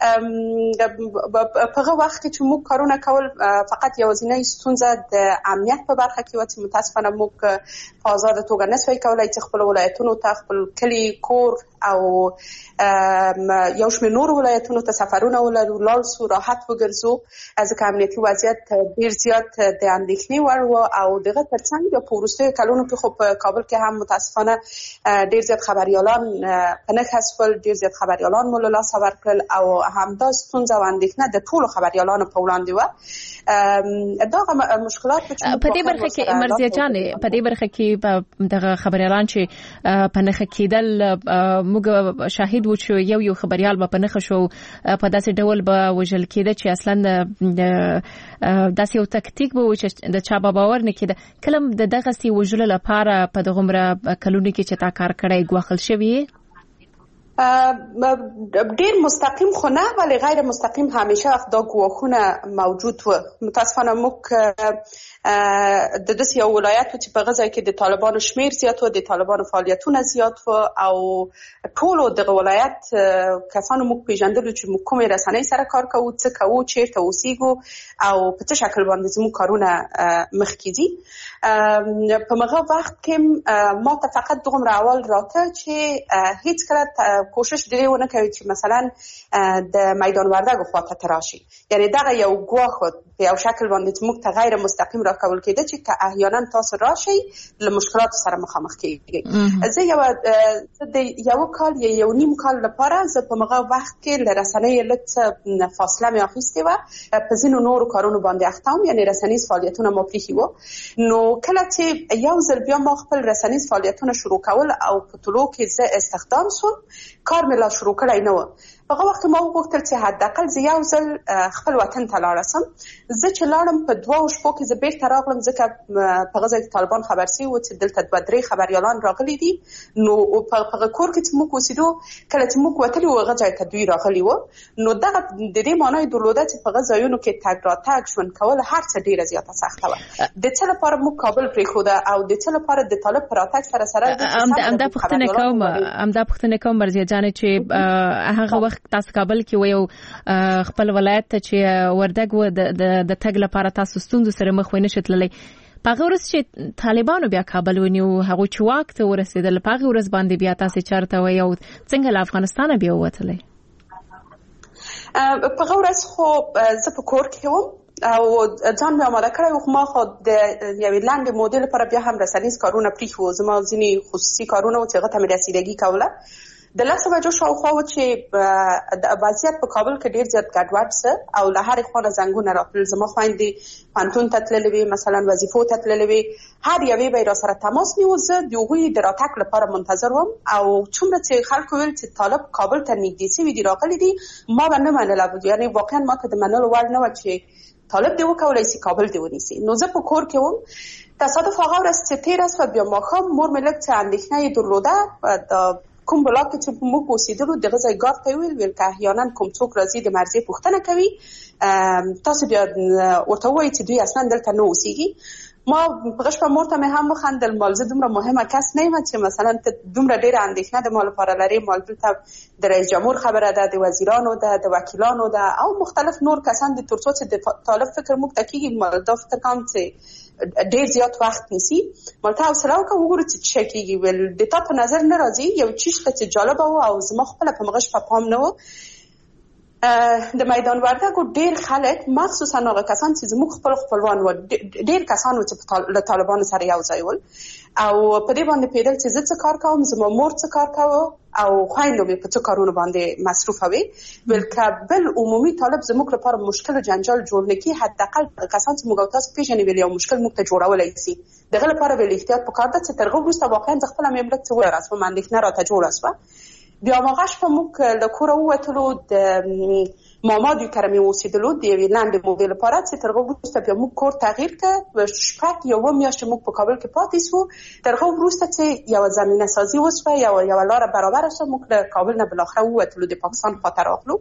په هغه وخت کې چې موږ کارونه کول فقط یوازینۍ ستونزه د امنیت په برخه کې وه چې متاسفانه موږ په ازاده توګه نسوای کولی چې خپل ولایتونو ته، خپل کلي، کور او یو شمېر نورو ولایتونو ته سفرونه ولرو، لاړ سو، راحت وګرځو، ځکه امنیتي وضعیت ډېر زیات د اندېښنې وړ و. او دغه ترڅنګ یا په وروستیو کلونو کې خو په کابل کې هم متاسفانه ډېر زیات خبریالان په نښه شول، ډېر زیات خبریالان مو له لاسه ورکړل او همدا ستونزه او اندېښنه د ټولو خبریالانو په وړاندې وه. دغه مشکلات په دې برخه کې مرضیه جانې، په دې برخه کې دغه خبریالان چې په نښه کېدل، موږ شاهد وو چې یو یو خبریال به په نښه شو، په داسې ډول به وژل کېده چې اصلا داسې یو تکتیک به و چې د چا به باور نه کېده. کله د دغسې وژلو لپاره په دغومره کلونو کې چې تا کار کړی ګواښل شوي؟ ډیر مستقیم خو نه، ولی غیر مستقیم همیشه وخت دا ګواښونه موجود و. متاسفانه موږ د داسې یو ولایت و چې په هغه ځای کې د طالبانو شمیر زیات و، د طالبانو فعالیتونه زیات و او ټولو دغه ولایت کسانو موږ پیژندلو چې موږ کومې رسنۍ سره کار کوو، څه کوو، چیرته اوسیږو او په څه شکل باندې زموږ کارونه مخکې ځي. په هغه وخت کې ما ته فقط دغومره اول راته چې هیڅ کله کوشش دی ونه کوي چې مثلا د میدان وردګ خواته تراشي. یعنی دا یو ګواخ په یو شکل باندې موږ ته غیر مستقیم راکول کېده چې که احیانا تاسو راشي له مشکلات سره مخامخ کیږي. زه یو د یو کال یا یو نیم کال لپاره زه په مغه وخت کې له رسنۍ لته فاصله مې اخیستې وه، په ځینو نورو کارونو باندې اخته وم، یعنی رسنیز فعالیتونه مو پریښي وو. نو کله چې یو ځل بیا ما خپل رسنیز فعالیتونه شروع کول او په طلوع کې زه استخدام شوم، کار مې لا شروع کړی نه و. په هغه وخت ما وغوښتل چې حداقل زه یو ځل خپل وطن ته لاړ شم. زه چې لاړم په دوه شپو کې زه بیرته راغلم، ځکه په هغه ځای کې طالبان خبر سوي وو چې دلته دوه درې خبریالان راغلي دي. نو په هغه کور کې چې موږ اوسېدو، کله چې موږ وتلي وو هغه ځای ته دوی راغلي وو. نو دغه د دې معنی درلوده چې په هغه ځایونو کې تګ راتګ ژوند کول هر څه ډېره زیاته سخته وه. د څه لپاره موږ کابل پرېښوده او د څه لپاره د طالب په راتګ سره سره همدا پوښتنه کوم همدا پوښتنه کوم مرضیه جانې چې هغه وخت تاسو کابل کې و خپل ولایت ته چې وردګ و د تګ لپاره تاسو ستونزو سره مخ ونه شتللی. پاغه ورځ چې طالبانو بیا کابل ونیو، هغه چې واک ته ورسېدل، پاغه ورځ باندې بیا تاسو چارته و یو څنګه له افغانستان بیا ووتلی؟ پاغه ورځ خو زه په کور کې وم او ځان مې آماده کړی و. ما خو د یوې لنډې مودې لپاره بیا هم رسنیز کارونه پریښي وو. زما ځینې خصوصي کارونه و چې هغه ته مې رسیدګي کوله. د لسو بجو شاوخوا و چې د وضعیت په کابل کې ډېر زیات ګډوډ څه او له هرې خوا نه زنګونه راتلل. زما خویندې پوهنتون ته تللې وې، مثلا وظیفو ته تللې وې، هر یوې به یې راسره تماس نیو. زه د هغوی د راتګ لپاره منتظر وم او څومره چې خلکو ویل چې طالب کابل ته نږدې سوي دي، راغلي دي، ما به نه منله. یعنې واقعا ما ته د منلو وړ نه وه چې طالب دې وکولی سي کابل دې ونیسي. نو زه په کور کې وم. تصادف هغه ورځ چې تېره شوه، بیا ماښام مور مې لږ څه اندېښنه یې درلوده. د کوم بلاک چې موږ اوسېدلو دغه ځای ګارد ته ویل ویل که احیانا کوم څوک راځي د مرضیې پوښتنه کوي، تاسو بیا ورته ووایئ چې دوی اصلا دلته نه اوسېږي. ما په غشپه مور ته مې هم وخندل، مال زه دومره مهمه کس نه یم چې مثلا ته دومره ډېره اندېښنه د ما لپاره لرې. مال دلته د رئیس جمهور خبره ده، د وزیرانو ده، د وکیلانو ده او مختلف نور کسان دي، تر څو چې د طالب فکر موږ ته کېږي. مال دا فکر کوم چې ډېر زیات وخت نیسي. مالته حوصله وکړه وګورو چې څه کېږي. ویل د تا په نظر نه راځي یو چیز ته چې جالبه و او زما خپله په مغه شپه پام نه و. د میدان وردګو ډېر خلک، مخصوصا هغه کسان چې زموږ خپل خپلوان و، ډېر کسان و چې له طالبانو سره یو ځای ول او په دې باندې پوهېدل چې زه څه کار کوم، زما مور څه کار کوه او خویندو مې په څه کارونو باندې مصروفه وي. ویل که بل عمومي طالب زموږ لپاره مشکل و جنجال جوړ نه کړي، حداقل کسان چې موږ او تاسو پېژني ویل یو مشکل موږ ته جوړولی سي. دغه لپاره ویل احتیاط پکار ده چې تر هغه وروسته واقعا زه خپله مې لږ څه ورسوم، اندېښنه راته جوړه شوه. بیا هماغه شپه موږ له کوره ووتلو، د ماما دوی کره مې اوسېدلو د یوې لنډې مودې لپاره چې تر هغه وروسته بیا موږ کور تغییر کړ. شپږ یوه میاشتې موږ په کابل کې پاتې شوو. تر هغه وروسته چې یوه زمینه سازي وشوه، یوه یوه لاره برابره شوه، موږ له کابل نه بالاخره ووتلو، د پاکستان خواته راغلو.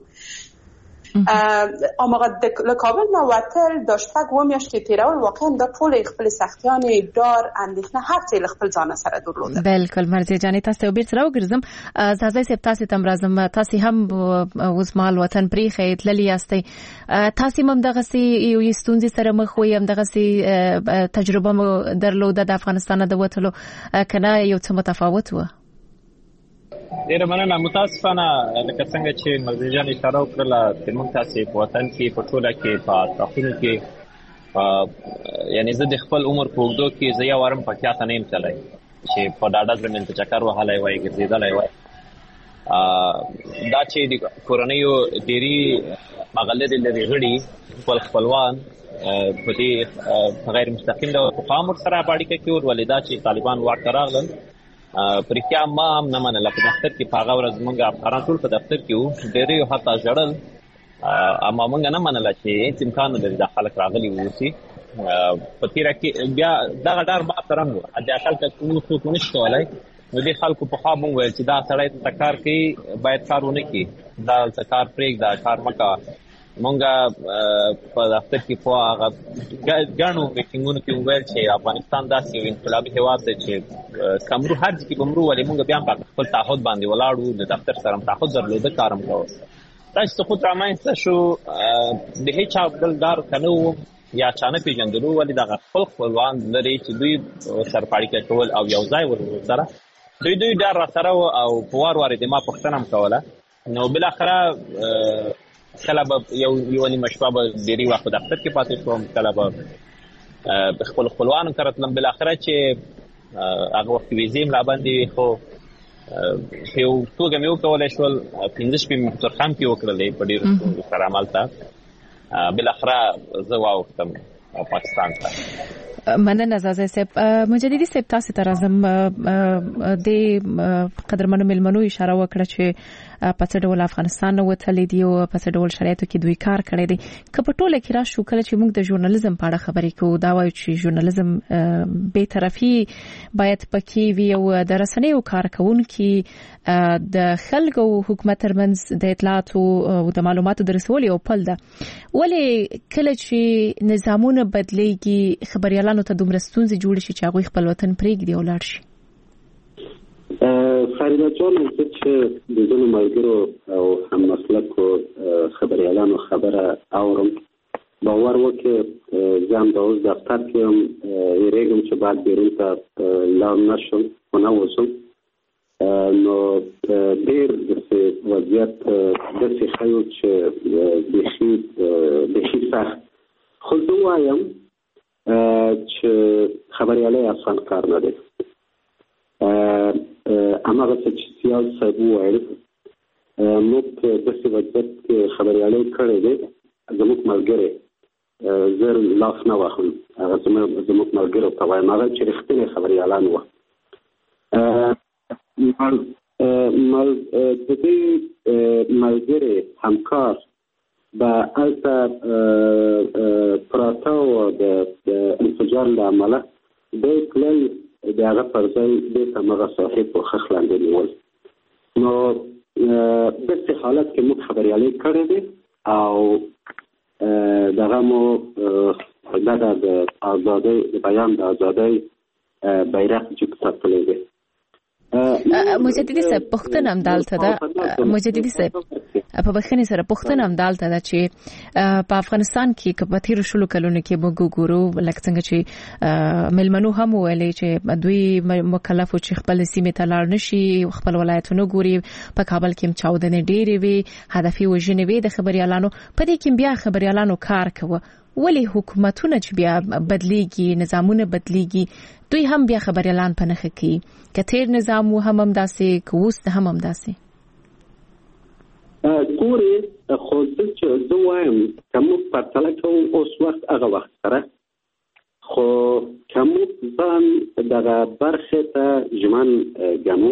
اماغه له کابل نه وتل دا شپږ اووه میاشتې تېرول، واقعا دا ټولې خپلې سختیانې، ډار، اندېښنه، هر څه له خپل ځانه سره درلوده. بالکل مرضیه جانې، تاسو یو بیرته راوګرځم. زازی صاحب تاسو ته هم راځم. تاسو هم اوس مهال وطن پرېښی تللي یاستئ، تاسو هم همدغسې یوې ستونزې سره مخ وئ، همدغسې تجربه مو درلوده د افغانستان نه د وتلو، که نه یو څه متفاوت وه؟ ډېره مننه. متاسفانه لکه څنګه چې مرضیه جان اشاره وکړله چې موږ تاسې په وطن کې، په ټوله کې، په اطرافونو کې، یعنې زه د خپل عمر په اوږدو کې زه یو وارم پکتیا ته نه یم تللی چې په ډاډه زړه مې چکر وهلی وای، ګرځېدلی وای. دا چې د کورنیو ډېري هغه لرې لرې غړي، خپل خپلوان په دې غیر مستقیم ډول پخوا موږ سره په اړیکه کې ول، ولې دا چې طالبان واک ته راغلل په رښتیا ما هم نه منله. په دفتر کې په هغه ورځ موږ افغانان ټول په دفتر کې وو، ډېرې حتی ژړل، اما موږ نه منله چې هېڅ امکان نه لري دا خلک راغلي واوسي. په تېره کې بیا دغه ډار ما سره هم و، حداقل که موږ څوک ونه شي کولی، نو دې خلکو پخوا مونږ ویل چې دا سړی ته کار کوي باید کار ونه کړي، دا څه کار پرېږده، کار مه کوه. مونږ په دفتر کې په هغه ګڼو میټینګونو کې وویل چې افغانستان داسې یو انقلابي هېواد دی چې کمرو هر ځای کې به مرو، ولې مونږ بیا هم په خپل تعهد باندې ولاړ وو، د دفتر سره هم تعهد درلوده، کار هم کوو. دا چې سقوط رامنځته شو د هېچا بل ډار که نه و یا چا نه پېژندلو، ولې دغه خپل خپلوان لري چې دوی سره په اړیکه کول او یو ځای ول سره دوی دوی ډېر راسره وو او په وار وار د ما پوښتنه هم کوله. نو بالاخره کله به یو یوه نیمه شپه به ډېرې وخت په دفتر کې پاتې شوم، کله به خپلو خپلوانو ته راتلم. بالاخره چې هغه وخت ویزې ملا باندې وي، خو په یو توګه مې وکولی شول. پنځه شپې مې په ترخم کې وکړلې په ډېرو ستونزو سره همالته. بالاخره زه واوښتم پاکستان ته. مننه زازی صاحب. مجددي صاحب تاسو ته راځم. د قدرمنو ملمنو اشاره وکړه چې په څه ډول افغانستان وتلې دي او په څه ډول شرایطو کې دوی کار کړی دی. که په ټوله کې راشو کله چې موږ د ژورنالیزم په اړه خبرې کوو، دا وایو چې ژورنالیزم بې طرفي باید پکې وي او د رسنیو کارکونکي د خلکو او حکومت ترمنځ د اطلاعاتو او د معلوماتو د رسولو یو پل ده. ولې کله چې نظامونه بدلیږي خبريالانو ته دومره ستونزې جوړ شي چې هغه خپل وطن پرېږدي او لاړ شي؟ فریده جان، زه چې د ځینو ملګرو او هم مسلکو خبريالانو خبره اورم، باور وکړئ زه هم د اوس دفتر کې یم، یېرېږم چې باید بیرون ته لاړ نه شم خو نه اوسم. نو ډېر داسې وضعیت داسې ښیو چې بیخي بیخي سخت. خو زه وایم چې خبریالۍ اسان کار نه دی. هماغسې چې سیال صاحب وویل، موږ په داسې وضعیت کې خبریالۍ کړې دی. زموږ ملګري، زه لاس نه وهم، هغه زموږ ملګرو ته وایم، هغه چې رښتینې خبریالان وو. د دې ملګري همکار به هلته پراته وو د انفجار له امله، دی تلل د هغه پر ځای دې ته همغه صاحب په خښ لاندې نیول. نو داسې حالت کې موږ خبریالۍ کړې دي او دغه مو دغه د ازادۍ د بیان د ازادۍ بیرغ جګ ساتلی دی. مجددي صاحب پوښتنه هم دالته ده. مجددي صاحب په بخښنې سره پوښتنه هم دالته ده چې په افغانستان کې که په تېرو شلو کلونو کې موږ وګورو، لکه څنګه چې مېلمنو هم ویلې چې دوی مکلف وو چې خپل سیمې ته لاړ نشي، خپل ولایتونه ګوري. په کابل کې هم چاودنې ډېرې وي، هدفي وژنې وي د خبریالانو. په دې کې بیا خبریالانو کار کوه. ولې حکومتونه چې بیا بدلیږي، نظامونه بدلیږي، دوی هم بیا خبریالان په نښه کوي؟ که تیر نظام و هم همداسې، که اوس هم همداسې؟ ګورې، خو چې زه وایم که موږ پرتله کوو اوس وخت هغه وخت سره، خو که موږ ځان دغه برخې ته ژمن ګڼو،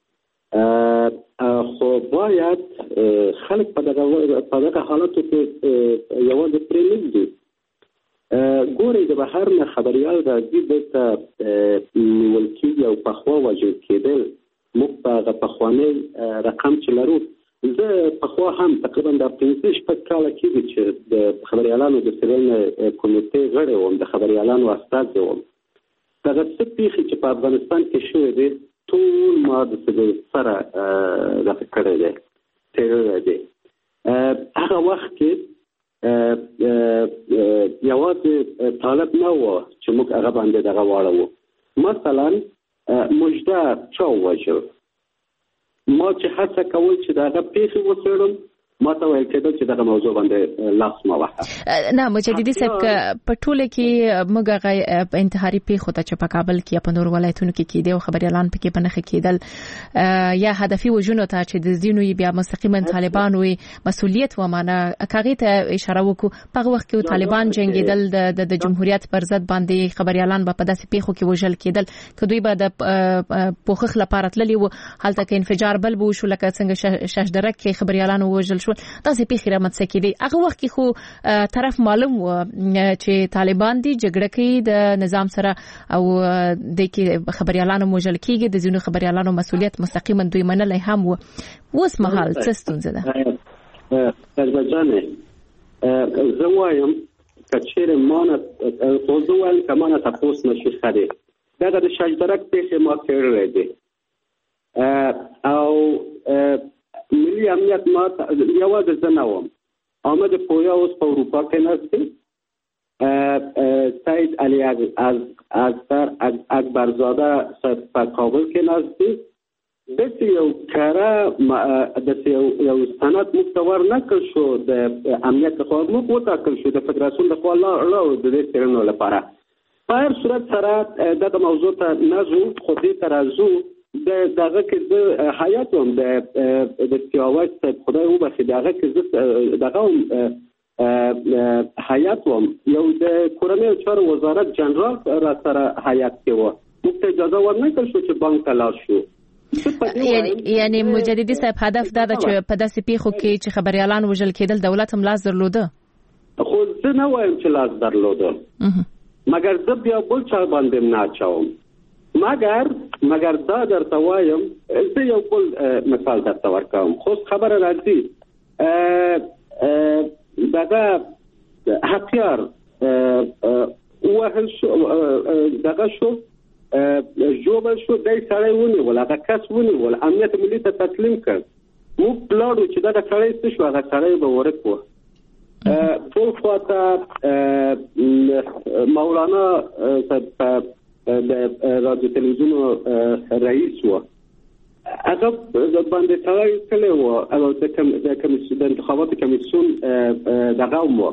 خو باید خلک په دغه حالاتو کې یوازې پرېنږدي. ګورئ، د بهر نه خبریال راځي، دلته نیول کېږي او پخوا وژل کېدل. موږ په هغه پخوانی رقم چې لرو، زه پخوا هم تقریبا د پنځه شپږ کاله کېږي چې د خبریالانو د څېړنې کمیټې غړی وم، د خبریالانو استازی وم. دغه څه پېښې چې په افغانستان کې شوې دي ټول ما د سره دغه کړی دی، څېړلی دی. هغه وخت کې یوازې طالب نه و چې موږ هغه باندې دغه واړوو. مثلا مجده چا ووژل؟ ما چې هڅه کول چې دغه پیښې وڅېړم، ما ته ویل کېدل چې دغه موضوع باندې لاس مه وهه. نه مجددي صاحب، که په ټوله کې موږ هغه انتحاري پیښو ته چې په کابل کې یا په نورو ولایتونو کې کېدی او خبریالان پکې په نښه کېدل، یا هدفي وژنو ته چې د ځینو یې بیا مستقیما طالبان وي، مسؤلیت ومانه، هغې ته اشاره وکړو. په هغه وخت کې طالبان جنګېدل، د جمهوریت پر ضد باندې خبریالان به په داسې پیښو کې وژل کېدل. که دوی به د پوښښ لپاره تللي وو، هلته کې انفجار بل به وشو، لکه څنګه ششدرک کې خبریالان ووژل شول، داسې پیښې رامنځته کېدې. هغه وخت کې خو طرف معلوم و چې طالبان دي، جګړه کوي د نظام سره او د کې خبریالانو وژل کېږي. د ځینو خبریالانو مسؤلیت مستقیما دوی منلی هم و. اوس مهال څه ستونزه ده؟ فریده جانې، زه وایم که چېرې ما نه خو زه وایم که ما نه تپوس نشي ښه دی. دغه د شجدرک پیښې ما څېړلی دی او ملي امنیت ما یوازې زه نه وم. احمد پویا اوس په اروپا کې ناست دی، سید علي اکبرزاده په کابل کې ناست دی، د یو کارا د یو یو سند مستور نکړ شو د امنیت خو مو وټاکل شو د فدراسیون د خوا لا د دې څرنو لپاره په هر صورت سره د موضوع ته نزو خو دې ترازو د دغه کې د حیات هم د د سیاوت خدای وبخښي دغه کې دغه حیات هم یو د کورنۍ چارو وزارت جنرال را سره حیات کې و موږ ته اجازه ورنکړ شو چې بانک ته لاړ شو. یعنی یعنی مجددي صاحب هدف دا چې په داسې پیښو کې چې خبريالان وژل کېدل دولت هم لاس درلوده خو زه نه وایم چې لاس درلوده مګر زه بیا بل چا باندې نه اچوم مګر مګر دا درته وایم زه یو بل مثال درته ورکوم خو خبره راځي دغه هتیار وهل شو دغه شو جوبل شو دای سړی ونیول هغه کس ونیول امنیت ملي ته تسلیم کړ موږ پلاړو چې دا سړی څه شو هغه سړی به ورکو ټول خواته مولانا د رادیو تلویزیون رئیس و هغه باندې سړی کله و او د کمیسیون د انتخاباتو کمیسیون دغه مو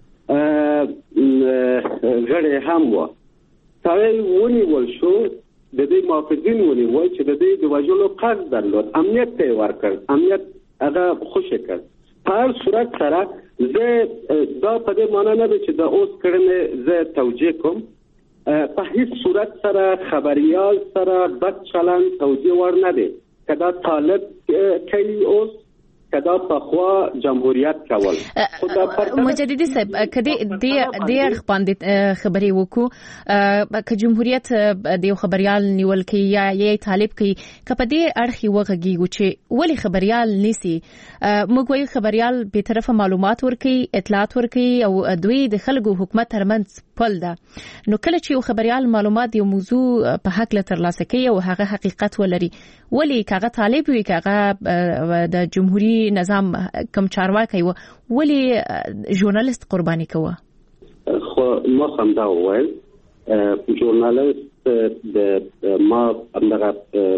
غړي هم و سړی ونیول شو د دې محافظین ونیول چې د دې د وژلو قصد درلود امنیت ته ورکړ امنیت هغه خوشی کړ په هر صورت سره زه دا په دې معنی نه چې د اوس کړنې زه توجیه کوم په هیڅ صورت سره خبريال سره بد چلند توجیه ور نه دی کدا طالب کوي اوس کدا په خوا جمهوریت کول مجددي صاحب کدی د د خبرې خبري وکړو ک جمهوریت د خبريال نیول کی یا یې طالب کی کپه دې اړخي وغږیږي چې ولی خبريال نسی موږ وایو خبريال به طرفه معلومات ورکي اطلاعات ورکي او دوی د خلکو حکومت ترمنځ پل ده نو کله چې خبريال معلومات یو موضوع په حق له ترلاسه کوي او هغه حقیقت ولري ولی کاغه طالب وي کاغه د جمهوریت نظام کم چارواکي و ولی ژورنالیست قرباني کوه خو ما هم دا وایي ژورنالیست د ما همدغه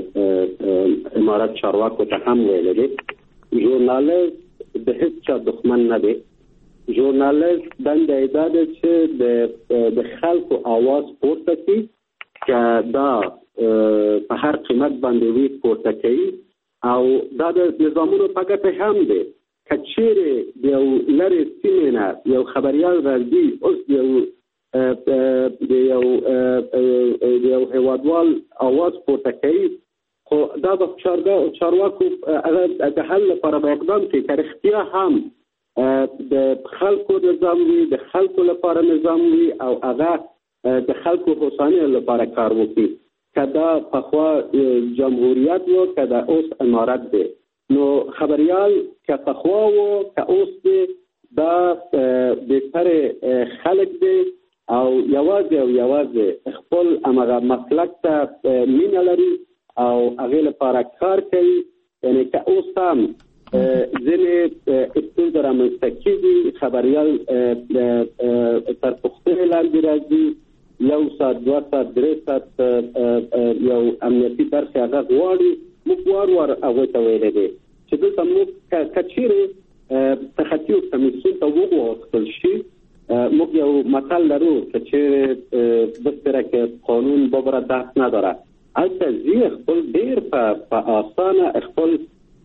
امارات چارواکو ته هم ویل دي ژورنالیست د هیڅ چا دښمن نه دی ژورنالیست دنده یې دا ده چې د خلکو اواز پورته کړي چې دا په هر قیمت باندې وی پورته کوي او دا د نظامونو په ګټه هم دی کچېره د یو لری سیمه یو خبريال راځي اوس یو د یو د یو هوادوال اواز پورته کوي خو دا د چارواکو د حل لپاره اقدام کوي تر اختیا هم د خلکو نظام وي د خلکو لپاره نظام وي او هغه د خلکو حسانه لپاره کار وکړي کدا په خوا جمهوریت و کدا اوس امارت دی نو خبريال که په خوا و که اوس دی دا بهتره خلک دی او یوازې او یوازې خپل امغه مسلک ته مینه لري او هغه لپاره کار کوي یعنی که اوس هم ځینې استول درامسته کېږي خبريال تر پوښتنې لاندې راځي یو ساعت دوه ساعت درې ساعت یو امنیتي برخه هغه غواړي موږ وار وار هغه ته ویل دي چې دلته موږ کچېره تخطي کمیسیون ته وغوښتل شي موږ یو مطلب لرو چې د سترکه قانون ببره داس نه داره البته زی خپل ډیر په اسانه خپل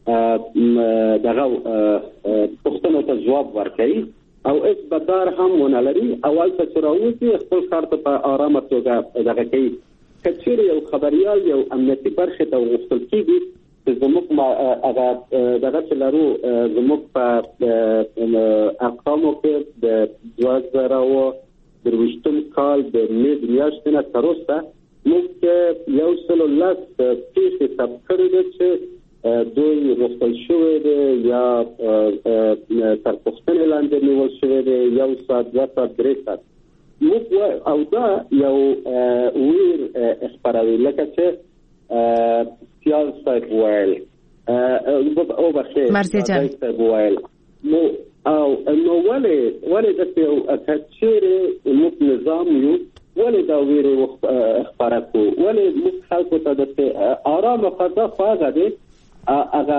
دغه پوښتنو ته جواب ورکړي او اس بدار هم ونلري اول څه راوځي خپل کار ته په آرامه توګه دغه کوي کچېره یو خبريال یو امنیتي برخه ته وغوښتل کیږي چې زموږ هغه دغه چې لرو زموږ په ارقامو کې د دوه زره او درویشتم کال د مې میاشتې نه تر اوسه موږ یو سل لاس پیښې ثبت کړې ده چې دوی وغوښتل شوی دی یا تر پوښتنې لاندې نیول شوی دی یو ساعت دوه ساعت درې ساعت موږ او دا یو ویر خپروي لکه چې سیال صاحب ویل او بخیر مرسي جان ویل نو او نو ولې ولې د یو کچېره موږ نظام یو ولې دا ویره خبره کو ولې موږ خلکو ته د آرام فضا خواږه دي هغه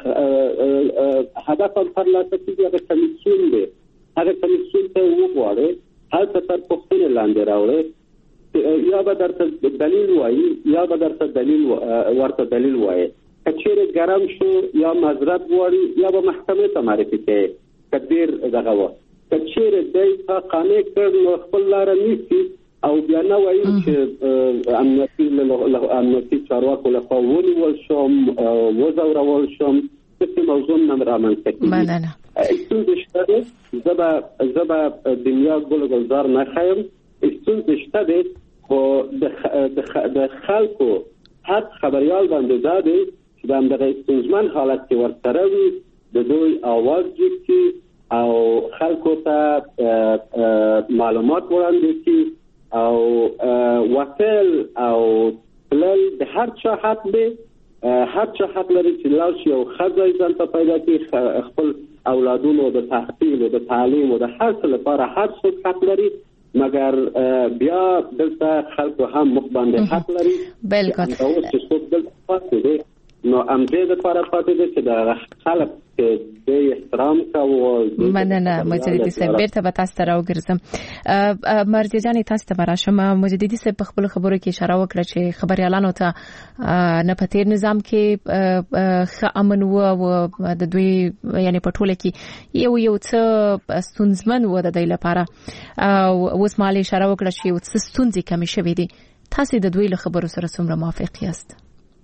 هدف پر لاسه کیږي هغه کمیسیون دی هغه کمیسیون ته وګورئ هلته تر پوښتنې لاندې راوړئ یا به درته دلیل وایي یا به درته دلیل ورته دلیل وایي که چیرې ګرم شو یا معذرت غواړي یا به محکمې ته معرفي کوي که ډېر دغه وه که چیرې دی تا قانع کړ نو خپل لاره نیسي او بیا نه وایي چې امنیتي چارواکو لخوا ونیول شم وځورول شم داسې موضوع نه رامنځته کېږي ستونزې شته دی زه به دنیا ګل ګلزار نه ښیم ستونزې شته دی خو د خلکو حق خبریال باندې دا دی چې د همدغه ستونزمن حالت کې ورسره وي د دوی اواز جګ کړي او خلکو ته معلومات وړاندې کړي او وسایل او تلل د هر چا حق دی هر چا حق لري چې لاړ شي او ښځه یې ځان ته پیدا کړي خپل اولادونو د تحصیل او د تعلیم او د هر څه لپاره هر څوک حق لري مګر بیا دلته خلکو هم مخ باندې حق لري بالکل او چې څوک دلته پاتې دي نو امدې د لپاره پاتې دي چې د خلک د احترام کوو مننه مجددي صاحب بیرته به تاسو ته راوګرځم مرزي جان تاسو ته راشم مجددي صاحب په خپل خبرو کې اشاره وکړه چې خبريالانو ته نه په تیر نظام کې ښه امن و د دوی یعنی په ټوله کې یو یو څه ستونزمن و د دوی لپاره اوس مالي اشاره وکړه چې یو څه ستونزې کمې شوې دي تاسو د دوی له خبرو سره څومره موافق یاست؟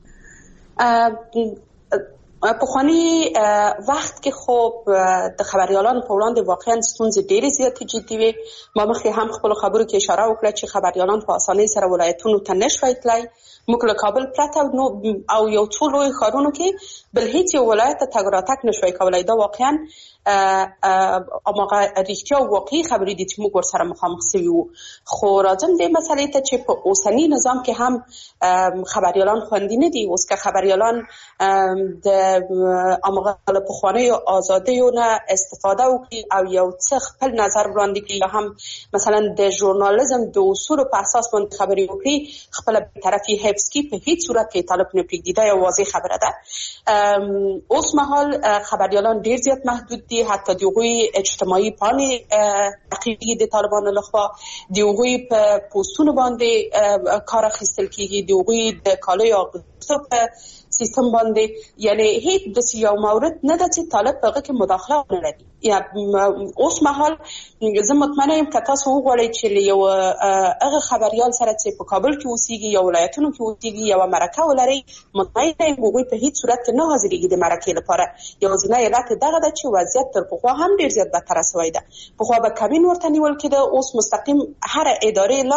په خواني وخت کې خو د خبريالانو په وړاندې واقعا ستونزې ډېرې زیاتې جدي وي ما مخکې هم خپل خبرو کې اشاره وکړه چې خبريالان په اسانۍ سره ولایتونو ته نشوي تلای موږ له کابل پرته نو او یو څو لوی ښارونو کې بل هیڅ یو ولایت ته تګ راتګ نشوي کولای دا واقعا اماغه رښتیا او واقعي خبرې دي چې موږ ورسره مخامخ شوي وو خو راځم دې مسلې ته چې په اوسني نظام کې هم خبريالان خوندي نه دي اوس که خبريالان د اماغه له پخوانیو آزادیو نه استفاده وکړي او یو څه خپل نظر وړاندې کړي یا هم مثلا د ژورنالیزم د اصولو په اساس باندې خبرې وکړي خپل طرفي حفظ کړي په هیڅ صورت کې طالب نه پرېږدي دا یو واضح خبره ده اوس مهال خبريالان ډېر زیات محدود دي حتی دغوی اجتماعي پاڼې تعقیبېږي د طالبانو لخوا دغوی په پوسټونو باندې کار اخیستل کېږي دغوی د کالیو اغوستو په سیستم باندې یعنی هیڅ د یو مورد نه د چې طالب په هغه کې مداخله نه لري یا اوس مهال زه مطمئنه یم که تاسو وغواړئ چې یو هغه خبريال سره چې په کابل کې اوسېږي یا ولایتونو کې اوسېږي یوه مرکه ولري مطمئنه یم هغوی په هیڅ صورت کې نه حاضرېږي د مرکې لپاره یوازینی علت دغه ده چې وضعیت تر پخوا هم ډېر زیات بدتره سوی ده پخوا به کمین ورته نیول کېده اوس مستقیم هر ادارې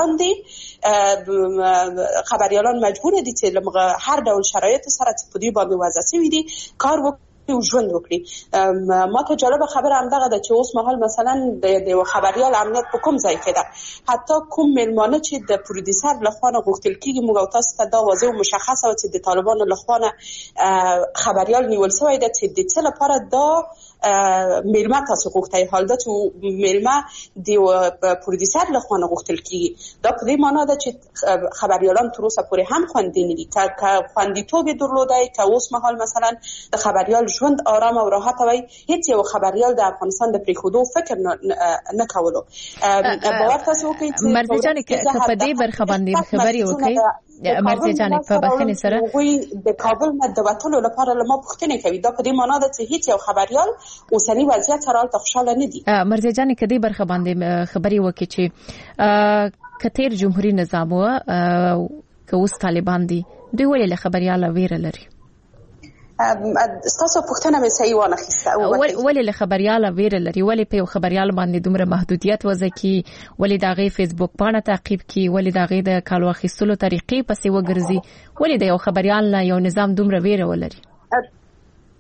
لاندې خبريالان مجبور دي چې هر ډول شرایطو سره چې په دوی باندې وضع شوي دي کار وکړي او ژوند وکړي ما ته جالبه خبره همدغه ده چې اوس مهال مثلا د یو خبريال امنیت په کوم ځای کې ده حتی کوم مېلمانه چې د پروډوسر لخوا نه غوښتل کېږي موږ او تاسو ته دا واضح او مشخصه وه چې د طالبانو لخوا نه خبريال نیول شوی ده چې د څه لپاره دا مېلمه تاسو غوښتی حال دا چې مېلمه د پروډوسر لخوا نه غوښتل کېږي دا په دې معنا ده چې خبريالان تر اوسه پورې هم خوندي نه دي که خوندیتوب یې درلودی که اوس مهال مثلا د خبريال ژوند آرام او راحت وي هیڅ یو خبريال د افغانستان د پریښودو فکر نه کولو باور تاسو وکړئ چې مرزي جان که په دې برخه باندې خبري وکړي مرزي جان په بخښنې سره وي د کابل نه د وټلو لپاره لمو پوښتنه کوي دا په دې معنا ده چې هیڅ یو خبريال اوسنی وضعیت سره ته خوشاله نه دي مرزي جان که دې برخه باندې خبري وکړي چې کتیر جمهوریت نظام و که اوس طالبان دي دوی ولې له خبريال ویره لري ستاسو پوښتنه مې صحیح وانه خسته ولې له خبريال ویره لري ولې په یو خبريال باندې دومره محدودیت وځي کی ولې دغه فیسبوک باندې تعقیب کی ولې دغه د کالو اخیستلو طریقې پسې وګرځي ولې د یو خبريال نه یو نظام دومره ویره ولري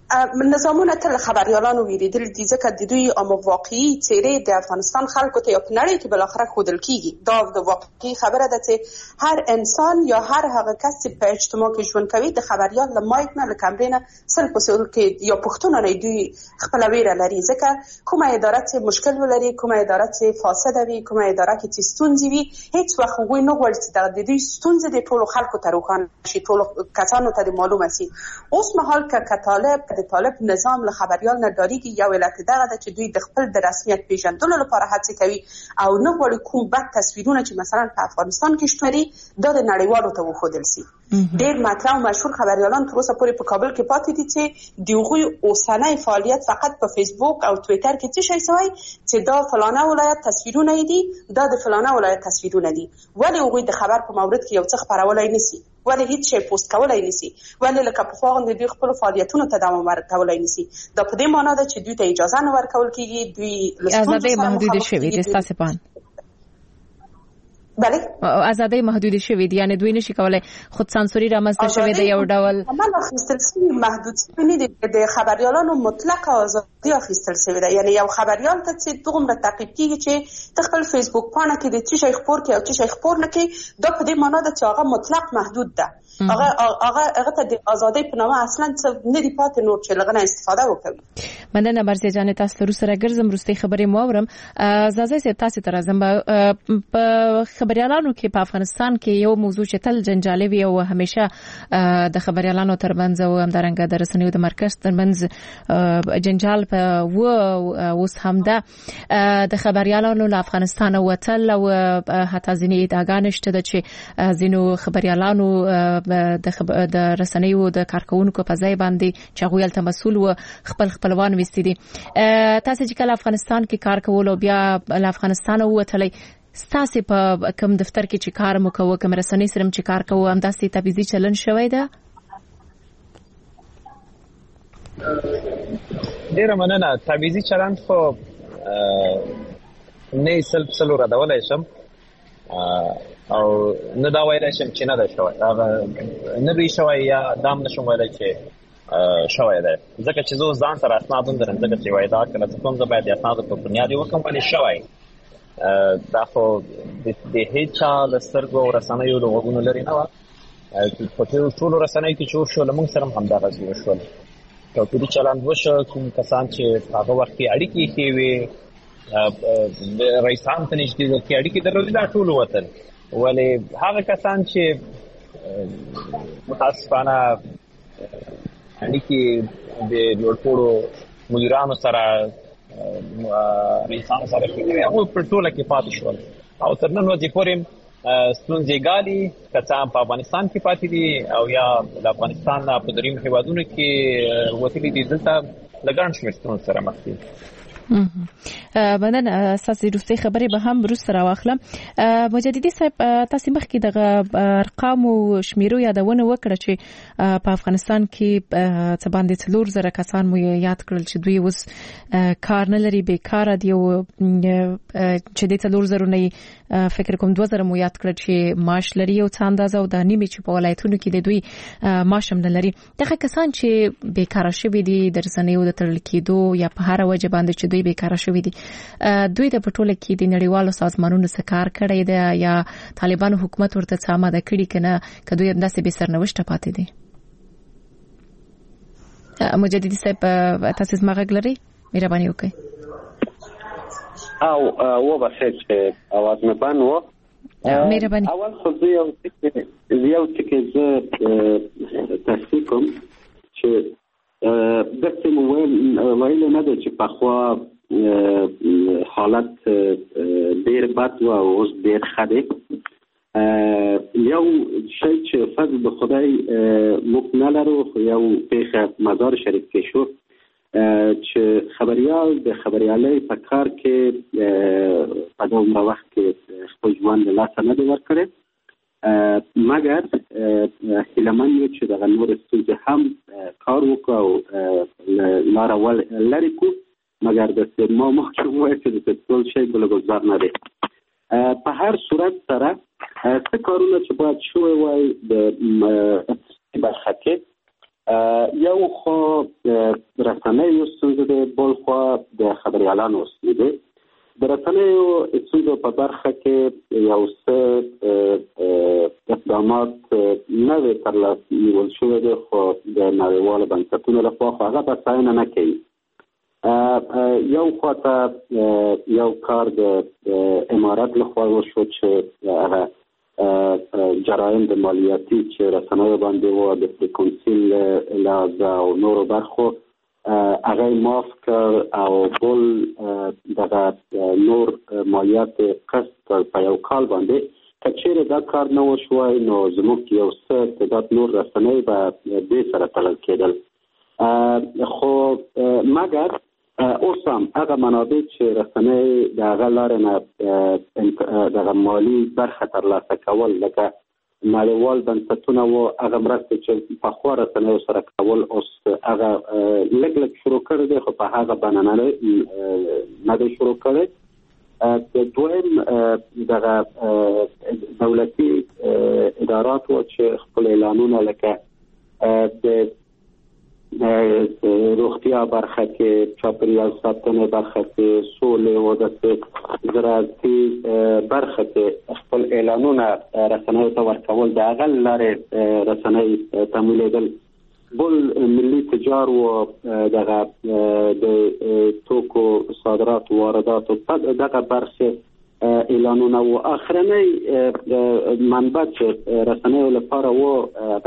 نظامونه تل خبريالانو ویریدل دي ځکه د دوی عام واقعي څیرې د افغانستان خلکو ته په نړۍ کې بل اخره خودل کیږي. دا د واقعي خبره ده چې هر انسان یا هر هغه کس چې په اجتماع کې ژوند کوي د خبريال له مایک نه له کمرې نه سل په سل کې یا پښتون نه دوی خپل ویره لري. ځکه کومه اداره چې مشکل ولري، کومه اداره چې فاسده وي، کومه اداره کې چې ستونزې وي، هیڅ وخت هغوی نه غواړي چې د دوی ستونزې د ټولو خلکو ته روښانه شي، ټولو کسانو ته معلومه شي. اوس مهال که طالب د طالب نظام له خبريال نه ډاریږي، یو علت دغه ده چې دوی د خپل د رسمیت پیژندلو لپاره هڅه کوي او نه غواړي کوم بد تصویرونه چې مثلا په افغانستان کې شته دا د نړیوالو ته وښودل شي. ډېر مطرح او مشهور خبريالان تر اوسه پورې په کابل کې پاتې دي چې د هغوی اوسنی فعالیت فقط په فیسبوک او ټویټر کې څه شی سوی چې دا فلانه ولایت تصویرونه دي، دا د فلانه ولایت تصویرونه دي. ولې هغوی د خبر په مورد کې یو څه خپرولای نشي؟ ولې هیڅ شی پوسټ کولای نشي؟ ولې لکه پخوا غوندې دوی خپلو فعالیتونو ته دوام ورکولی نشي؟ دا په دې معنا ده چې دوی ته اجازه نه ورکول کېږي، دوی ازادۍ محدودې شوې دي. ستاسې په اند بله ازادۍ محدودې شوې دي، یعنې دوی نشي کولای خود سانسوري رامنځته شوې ده یو ډول عمل اخیستل شوي محدود شوي نه دي. د خبریالانو مطلق ازادي اخیستل شوې ده. یعنې یو خبریال ته چې دومره تعقیب کېږي چې ته خپل فیسبوک پاڼه کې د څه شی خپور کړې او څه شی خپور نه کړې، دا په دې معنا ده چې هغه مطلق محدود ده. هغه هغه هغه ته د ازادۍ په نامه اصلا څه نه دی پاتې نور چې لغنه استفاده وکړي. مننه مرزي جان، تاسو له سره ګرځم وروستۍ خبرې مو اورم. زازای صاحب تاسو ته راځم. په خبريالانو کې په افغانستان کې یو موضوع چې تل جنجالي وي او همیشه د خبريالانو ترمنځ او همدارنګه د رسنیو د مرکز ترمنځ جنجال په و اوس هم ده د خبريالانو له افغانستان وتل او حتی ځینې ادعاګانې شته چې ځینو خبريالانو د رسنیو د کارکونکو په ځای باندې چې هغوی هلته مسؤل و خپل خپلوان ویستي دي. تاسو چې کله افغانستان کې کار کول او بیا له افغانستانه ووتلی، ستاسې په کوم دفتر کې چې کار مو کوه، کوم رسنۍ سره چې کار کوه، همداسې تبعیضي چلن شوی ده؟ ډېره مننه. تبعیضي چلن خو نه یې سل په سلو ردولی شم او نه دا ویلی شم چې نه ده شوی، هغه نه دوی شوی یا دام نشم ویلی چې شوی ده، ځکه چې زه ځان سره اسناد هم لرم. ځکه چې یو ادعا کله څه کوم زه باید د اسنادو په بنیاد یې وکړم ولې شوی. دا خو د هیڅ چا له سترګو او رسنیو له غوږونو لرې نه وه. په ټولو رسنیو کې چې وشول له موږ سره هم همدغسې وشول. توپیري چلند وشو. کوم کسان چې په هغه وخت کې اړیکې ښې وې د رئیسان ته نږدې ول کې اړیکې درلودې، دا ټول وتل. ولې هغه کسان چې متاسفانه اړیکې د لوړپوړو مدیرانو سره رئیسانو سره کوي هغوی په ټوله کې پاتې شول او تر نن ورځې پورې ستونزې ګالي، که څه هم په افغانستان کې پاتې دي او یا د افغانستان په درېیمو هېوادونو کې وتلي دي، دلته له ګڼ شمېر ستونزو سره مخ دي. مننه. اساسي روسي خبرې به هم روس سره واخلم. مجددي صاحب تاسو مخکې د ارقام او شمیرو یادونه وکړه چې په افغانستان کې څه باندې څلور زره کسان مو یاد کړل چې دوی اوس کار نه لري، بیکاره دي او چې د څلور زره نه فکر کوم دوه زره مو یاد کړل چې معاش لري او څه اندازه او د نیمه چې په ولایتونو کې د دوی معاش هم نه لري. دغه کسان چې بیکاره شوي دي د رسنیو د تړل کېدو یا په هر وجه باندې چې دوی بیکاره شوي دي، دوی د پټوله کې د نړیوالو سازمانونو سره کار کړی دی یا طالبانو حکومت ورته څه آماده کړي کنه که دوی همداسې بې سرنوشته پاتې دي؟ مجددي صاحب تاسو زما غږ لرئ؟ مهرباني وکړئ. او وبخښئ چې اواز مې بند و. مهرباني. اول خو زه یو یو ټکي زه تصحیح کوم چې دغسې مو ویلې نه ده چې پخوا حالت ډېر بد و او اوس ډېر ښه دی. یو شی چې فضل به خدای موږ نه لرو، خو یو پېښه مزار شریف کې شو چې خبریال د خبریالۍ په کار کې په دومره وخت کې خپل ژوند له لاسه نه دی ورکړی، مګر هیلهمن یو چې دغه نورې ستونزې هم کار وکړو او لاره لرې کړو، مګر داسې ما مخکې وویل چې د ټول شی ګله‌ګلزار نه دی. په هر صورت سره څه کارونه چې باید شوی وای د برخه کې یو خو رسنیو ستونزه ده، بل خو د خبریالانو ستونزه ده. د رسنیو ستونزو په برخه کې یو څه اقدامات نوې ترلاسه نیول شوي دي، خو د نړیوالو بنسټونو لخوا خو هغه بساینه نه کوي. یو خواته یو کار د امارات لخوا وشو چې هغه جرایم د مالیاتي چې رسنیو باندې و د فریکونسي لحاظه او نورو برخو هغه معاف کړ او بل دغه نور مالیات قسط په یو کال باندې. که چیرې دا کار نه وشوی نو زموږ یو څه تعداد نور رسنۍ به دې سره تړل کېدل. خو مګر اوس هم هغه منابع چې رسنۍ د هغه لارې نه دغه مالي برخه ترلاسه کول لکه نړیوال بنسټونه و هغه مرستې چې پخوا رسنیو سره کول اوس هغه لږ لږ شروع کړی دی، خو په هغه بڼه نه دی شروع کړی. دویم دغه دولتي ادارات و چې خپل اعلانونه لکه د روغتیا برخه کې، چاپیریال ساتنې برخه کې، سولې او د زراعتي برخه کې خپل اعلانونه رسنیو ته ورکول د هغه لارې رسنۍ تمویلېدل. بل ملي تجار و دغه د توکو صادرات و واردات دغه برخه اعلانونه و اخرنۍ منبع چې رسنیو لپاره و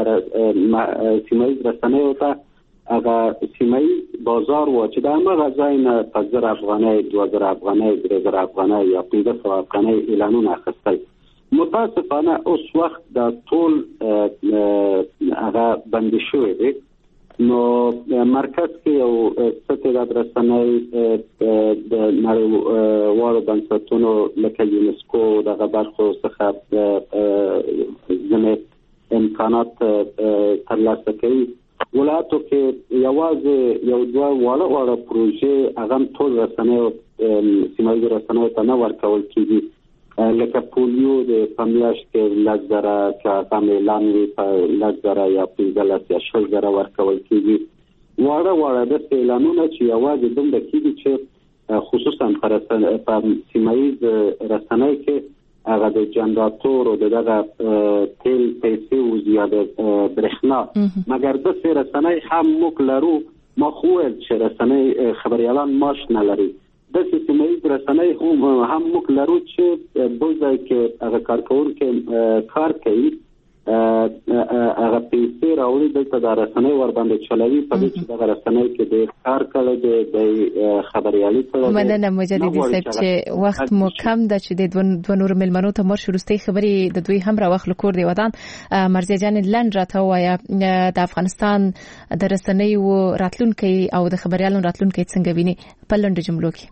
سیمه‌ییز رسنیو ته هغه سیمه‌ییز بازار و چې د همغه ځای نه په زر افغانۍ، دوه زره افغانۍ، درې زره افغانۍ یا پنځه سوه افغانۍ اعلانونه اخیستل. متاسفانه اوس وخت دا ټول هغه بندي شوی دی. نو مرکز کې یو څه تعداد رسنۍ د نړیوالو بنسټونو لکه یونسکو دغه برخو څخه ځینې امکانات ترلاسه کوي. ولایتو کې یوازې یو دوه واړه واړه پروژې هغه ټول رسنیو سیمه‌ییز رسنیو ته نه ورکول کېږي، لکه پولیو د په میاشت کې لس زره چې هغه اعلان وي په لس زره یا پنځلس یا شل زره ورکول کېږي. واړه واړه داسې اعلانونه چې یوازې دومره کېږي چې خصوصا په سیمه‌ییز رسنۍ کې هغه د جنراتور او دغه تیل پیسې او زیاده برېښنا. مګر داسې رسنۍ هم موږ لرو. ما خو ویل چې رسنۍ خبریالان معاش نه لري. داسې سیمه‌ییز رسنۍ هم موږ لرو چې بل ځای کې هغه کارکوونکي کار کوي، هغه پیسې راوړي دلته د رسنۍ ورباندې چلوي، په دې چې دغه رسنۍ کې د کار کړی دی د خبریالي کړی. مننه مجددي صاحب چې وخت مو کم ده چې د دوه نور ملمنو ته مر شروستي خبرې د دوی هم را واخلو. کور دی ودان مرزیه جان لند راته وایي د افغانستان د رسنیو راتلونکي او د خبریالانو راتلونکي څنګه ویني په لنډو جملو کې؟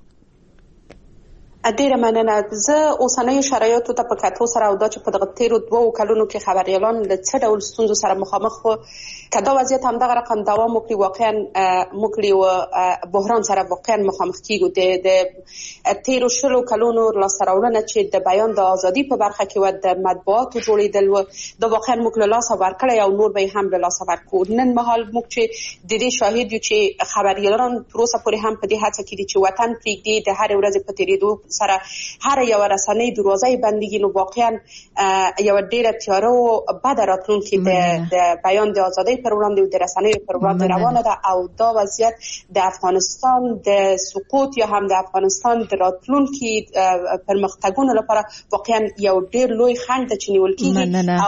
ډیره مننه. زه اوسنۍ شرایطو ته په کتو سره او دا چې په دغه تیرو دوه کلونو کې خبریالان له څه ډول ستونزو سره مخامخ وو، که دا وضعیت همدغه رقم دوام وکړي واقعا موږ له بحران سره واقعا مخامخ کیږو. د تیرو شلو کلونو لاسته راوړنه چې د بیان د ازادي په برخه کې و د مطبوعاتو جوړېدل و دا واقعا موږ له لاسه ورکړی او نور به هم له لاسه ورکو. نن مهال موږ چې د دې شاهد یو چې خبریالان تر اوسه پورې هم په دې هڅه کې دي چې وطن پرېږدي، د هر ورځې په تیریدو سره هر یو رسنۍ دروازه بندګي. نو واقعا یو ډیره تیاره او بد راتلونکي د بیان د ازادۍ پر وړاندې او د رسنیو پر وړاندې روانه ده او دا وضعیت د افغانستان د سقوط یا هم د افغانستان د راتلونکي پرمختګونو لپاره واقعا یو ډیر لوی خنډ چې نیول کیږي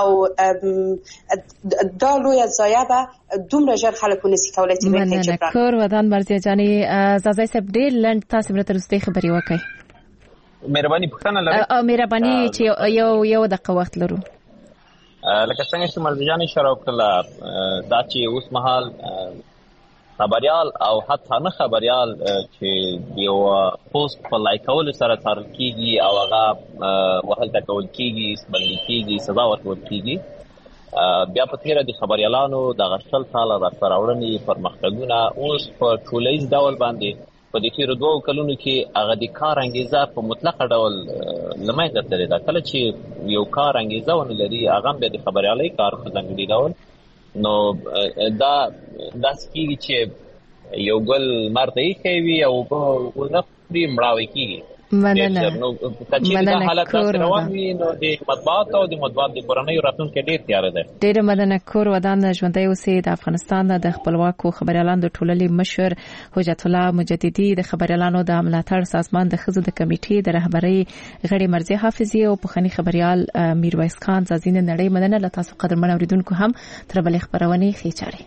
او دا لوی ضایعه به دومره ژر خلک ونسي کولای چې به جبران. کور ودان مرزیه جاني زازای صاحب ډیر لند تاسو مرته رسته خبري وکړئ. مهرباني پوښتنه لري. او مهرباني چې یو یو دقیقه وخت لرو. لکه څنګه چې مرزیان اشاره وکړه دا چې اوس مهال خبريال او حتی نه خبريال چې یو پوسټ په لایکول سره تر کیږي او هغه وهل تکول کیږي، سبل کیږي، سزا ورکول کیږي. بیا په تیره د خبريالانو د غشل سال راځراوړنې پرمختګونه اوس په ټولیز ډول باندې په دې تیرو دوه کلونو کې هغه د کار انګیزه په مطلق ډول لمایته تللی ده. کله چې یو کار انګیزه ونه لري هغه به د خبريالۍ کار په ځانګړي ډول نو دا داسې کېږي چې یو ګل مرته یې کوي او ونه خوري مړاوی کېږي. مننه نو کچې دا حالت روان وي نو د مطبوعات او د مطبوعات د کورنۍ راتلونکي ډېر تیاره ده. ډېره مننه. کور ودان ژوندی اوسئ. د افغانستان د خپلواکو خبريالانو د ټولنې مشر حجت الله مجددي، د خبريالانو د ملاتړ سازمان د ښځو د کمیټې د رهبرۍ غړي مرضیه حافظي او پخوانی خبريال میرویس خان زازین نړۍ، مننه. له تاسو قدرمن اوریدونکو هم تر بلې خبرونه خېچاري.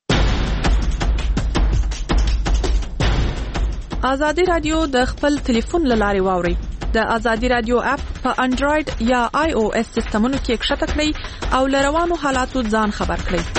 ازادي رادیو د خپل ټلیفون لارې واوري. د ازادي رادیو اپ په انډراید یا آی او اس سیسټمونو کې کښته کړئ او لروانو حالاتو ځان خبر کړئ.